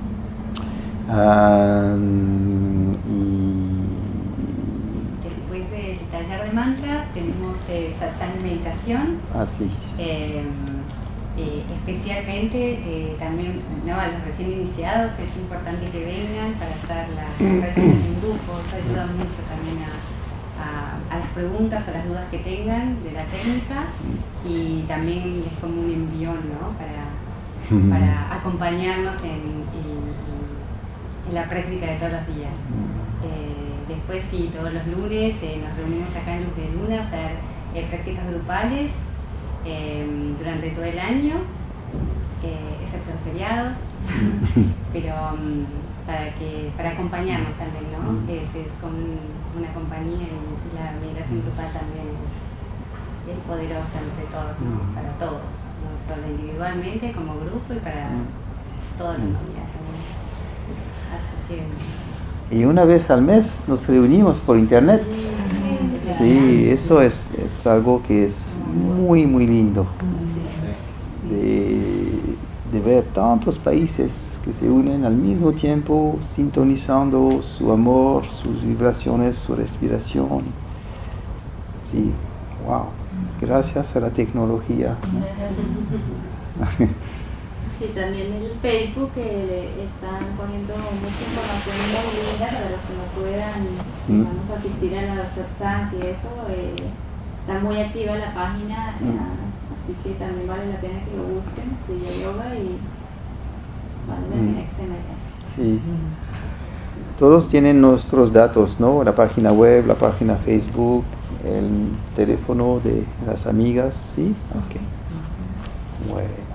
Después del taller de mantras tenemos satsang meditación. Así. Especialmente también a los recién iniciados es importante que vengan para hacer las prácticas en grupo. Eso ayuda mucho también a las preguntas, a las dudas que tengan de la técnica, y también es como un envión, ¿no? para acompañarnos en la práctica de todos los días. Después sí, todos los lunes nos reunimos acá en Luz de Luna a hacer prácticas grupales durante todo el año, excepto los feriados, pero para acompañarnos también, ¿no? Es como una compañía, y la meditación grupal también es poderosa entre todos, ¿no? Para todos, no solo individualmente, como grupo y para toda la comunidad. Así que... Y una vez al mes nos reunimos por internet. Sí, eso es algo que es muy, muy lindo. De ver tantos países que se unen al mismo tiempo, sintonizando su amor, sus vibraciones, su respiración. Sí, wow. Gracias a la tecnología. Sí, también el Facebook están poniendo mucha información muy linda para los que no puedan, vamos a asistir a la satsang y eso, está muy activa la página, así que también vale la pena que lo busquen, Kriya Yoga, y vale la pena que se metan. Sí. Todos tienen nuestros datos, ¿no? La página web, la página Facebook, el teléfono de las amigas, ¿sí? Ok. Bueno.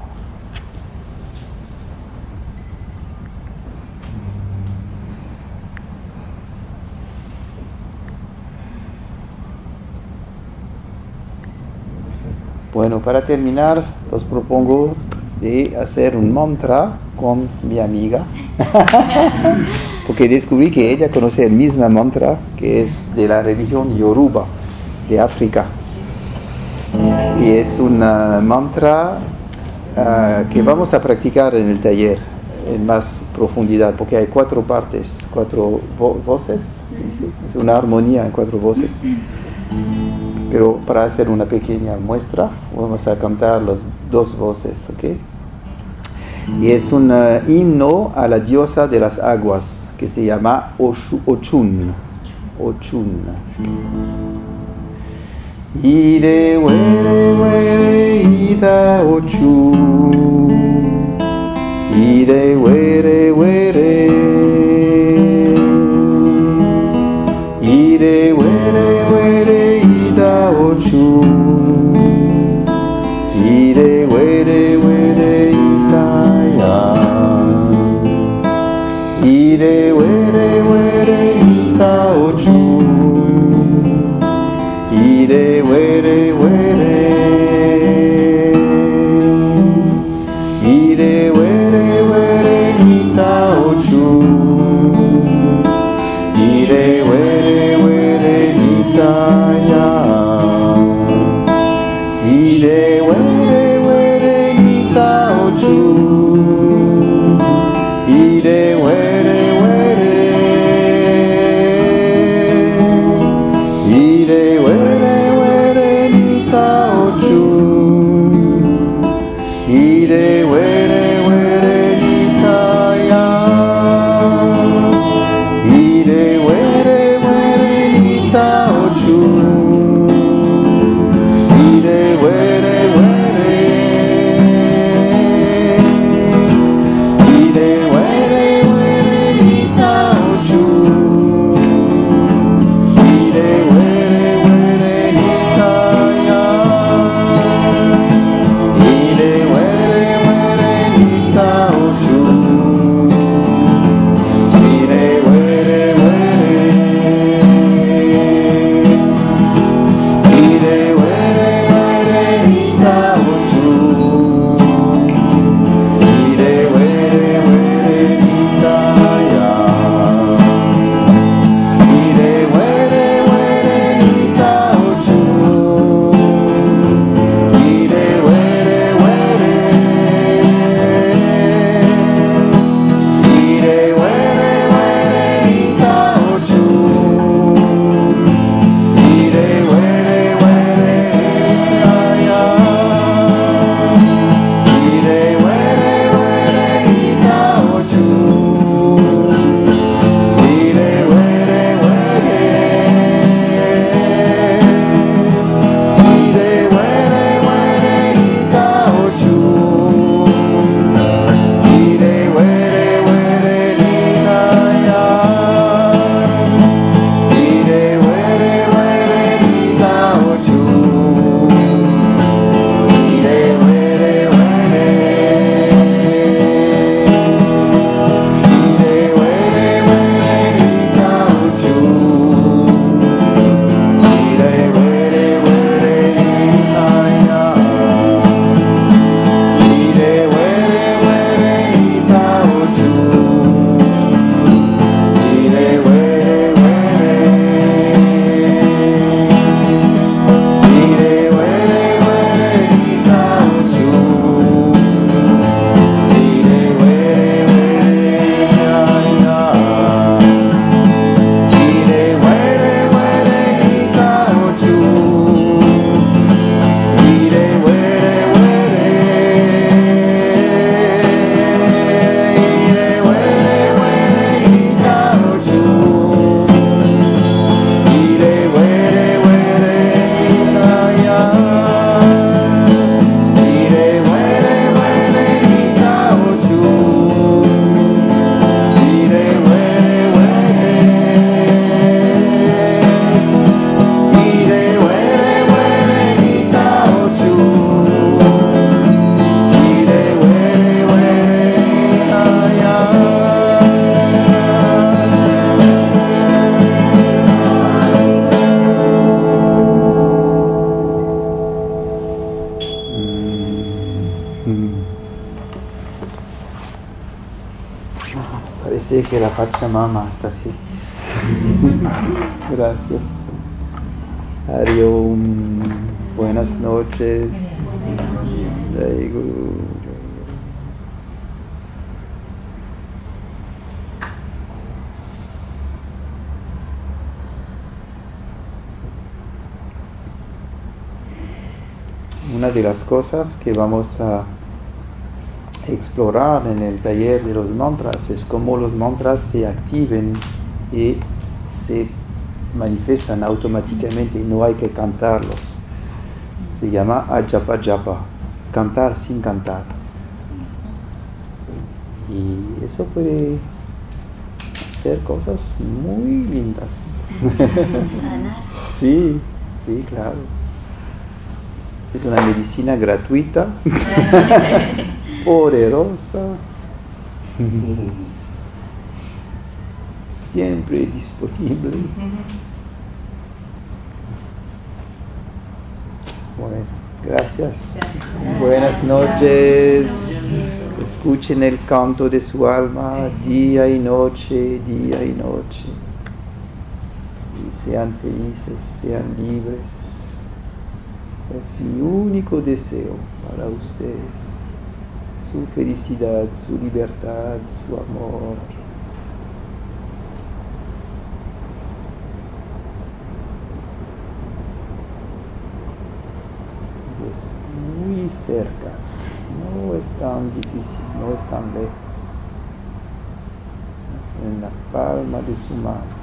Bueno, para terminar, os propongo de hacer un mantra con mi amiga, porque descubrí que ella conoce el mismo mantra que es de la religión Yoruba, de África. Y es un mantra que vamos a practicar en el taller en más profundidad, porque hay 4 partes, 4 voces, ¿sí? Es una armonía en 4 voces. Pero para hacer una pequeña muestra, vamos a cantar las 2 voces, ¿ok? Y es un himno a la diosa de las aguas, que se llama Ochun. Ochun. Ire, were, were, ida, Ochun. Ire, were, were. Ire, were, were, Ochun, ire, were, were, itaya. Ire, were, were, ita, Ochun, ire, were, were. Ire, were, were, ita, Ochun, ire, were, were, itaya. Ire, were, were, ita, Ochun, ire, were, were. que la Pachamama está feliz. Gracias. Hari Om. Buenas noches. Jai Guru. Una de las cosas que vamos a explorar en el taller de los mantras es cómo los mantras se activen y se manifiestan automáticamente y no hay que cantarlos. Se llama ajapa japa, cantar sin cantar. Y eso puede hacer cosas muy lindas. Sí, sí, claro. Es una medicina gratuita, poderosa, siempre disponible. Bueno, gracias. Buenas noches. Escuchen el canto de su alma día y noche, día y noche. Y sean felices, sean libres. Es mi único deseo para ustedes. Su felicidad, su libertad, su amor. Es muy cerca. No es tan difícil, no es tan lejos. Es en la palma de su mano.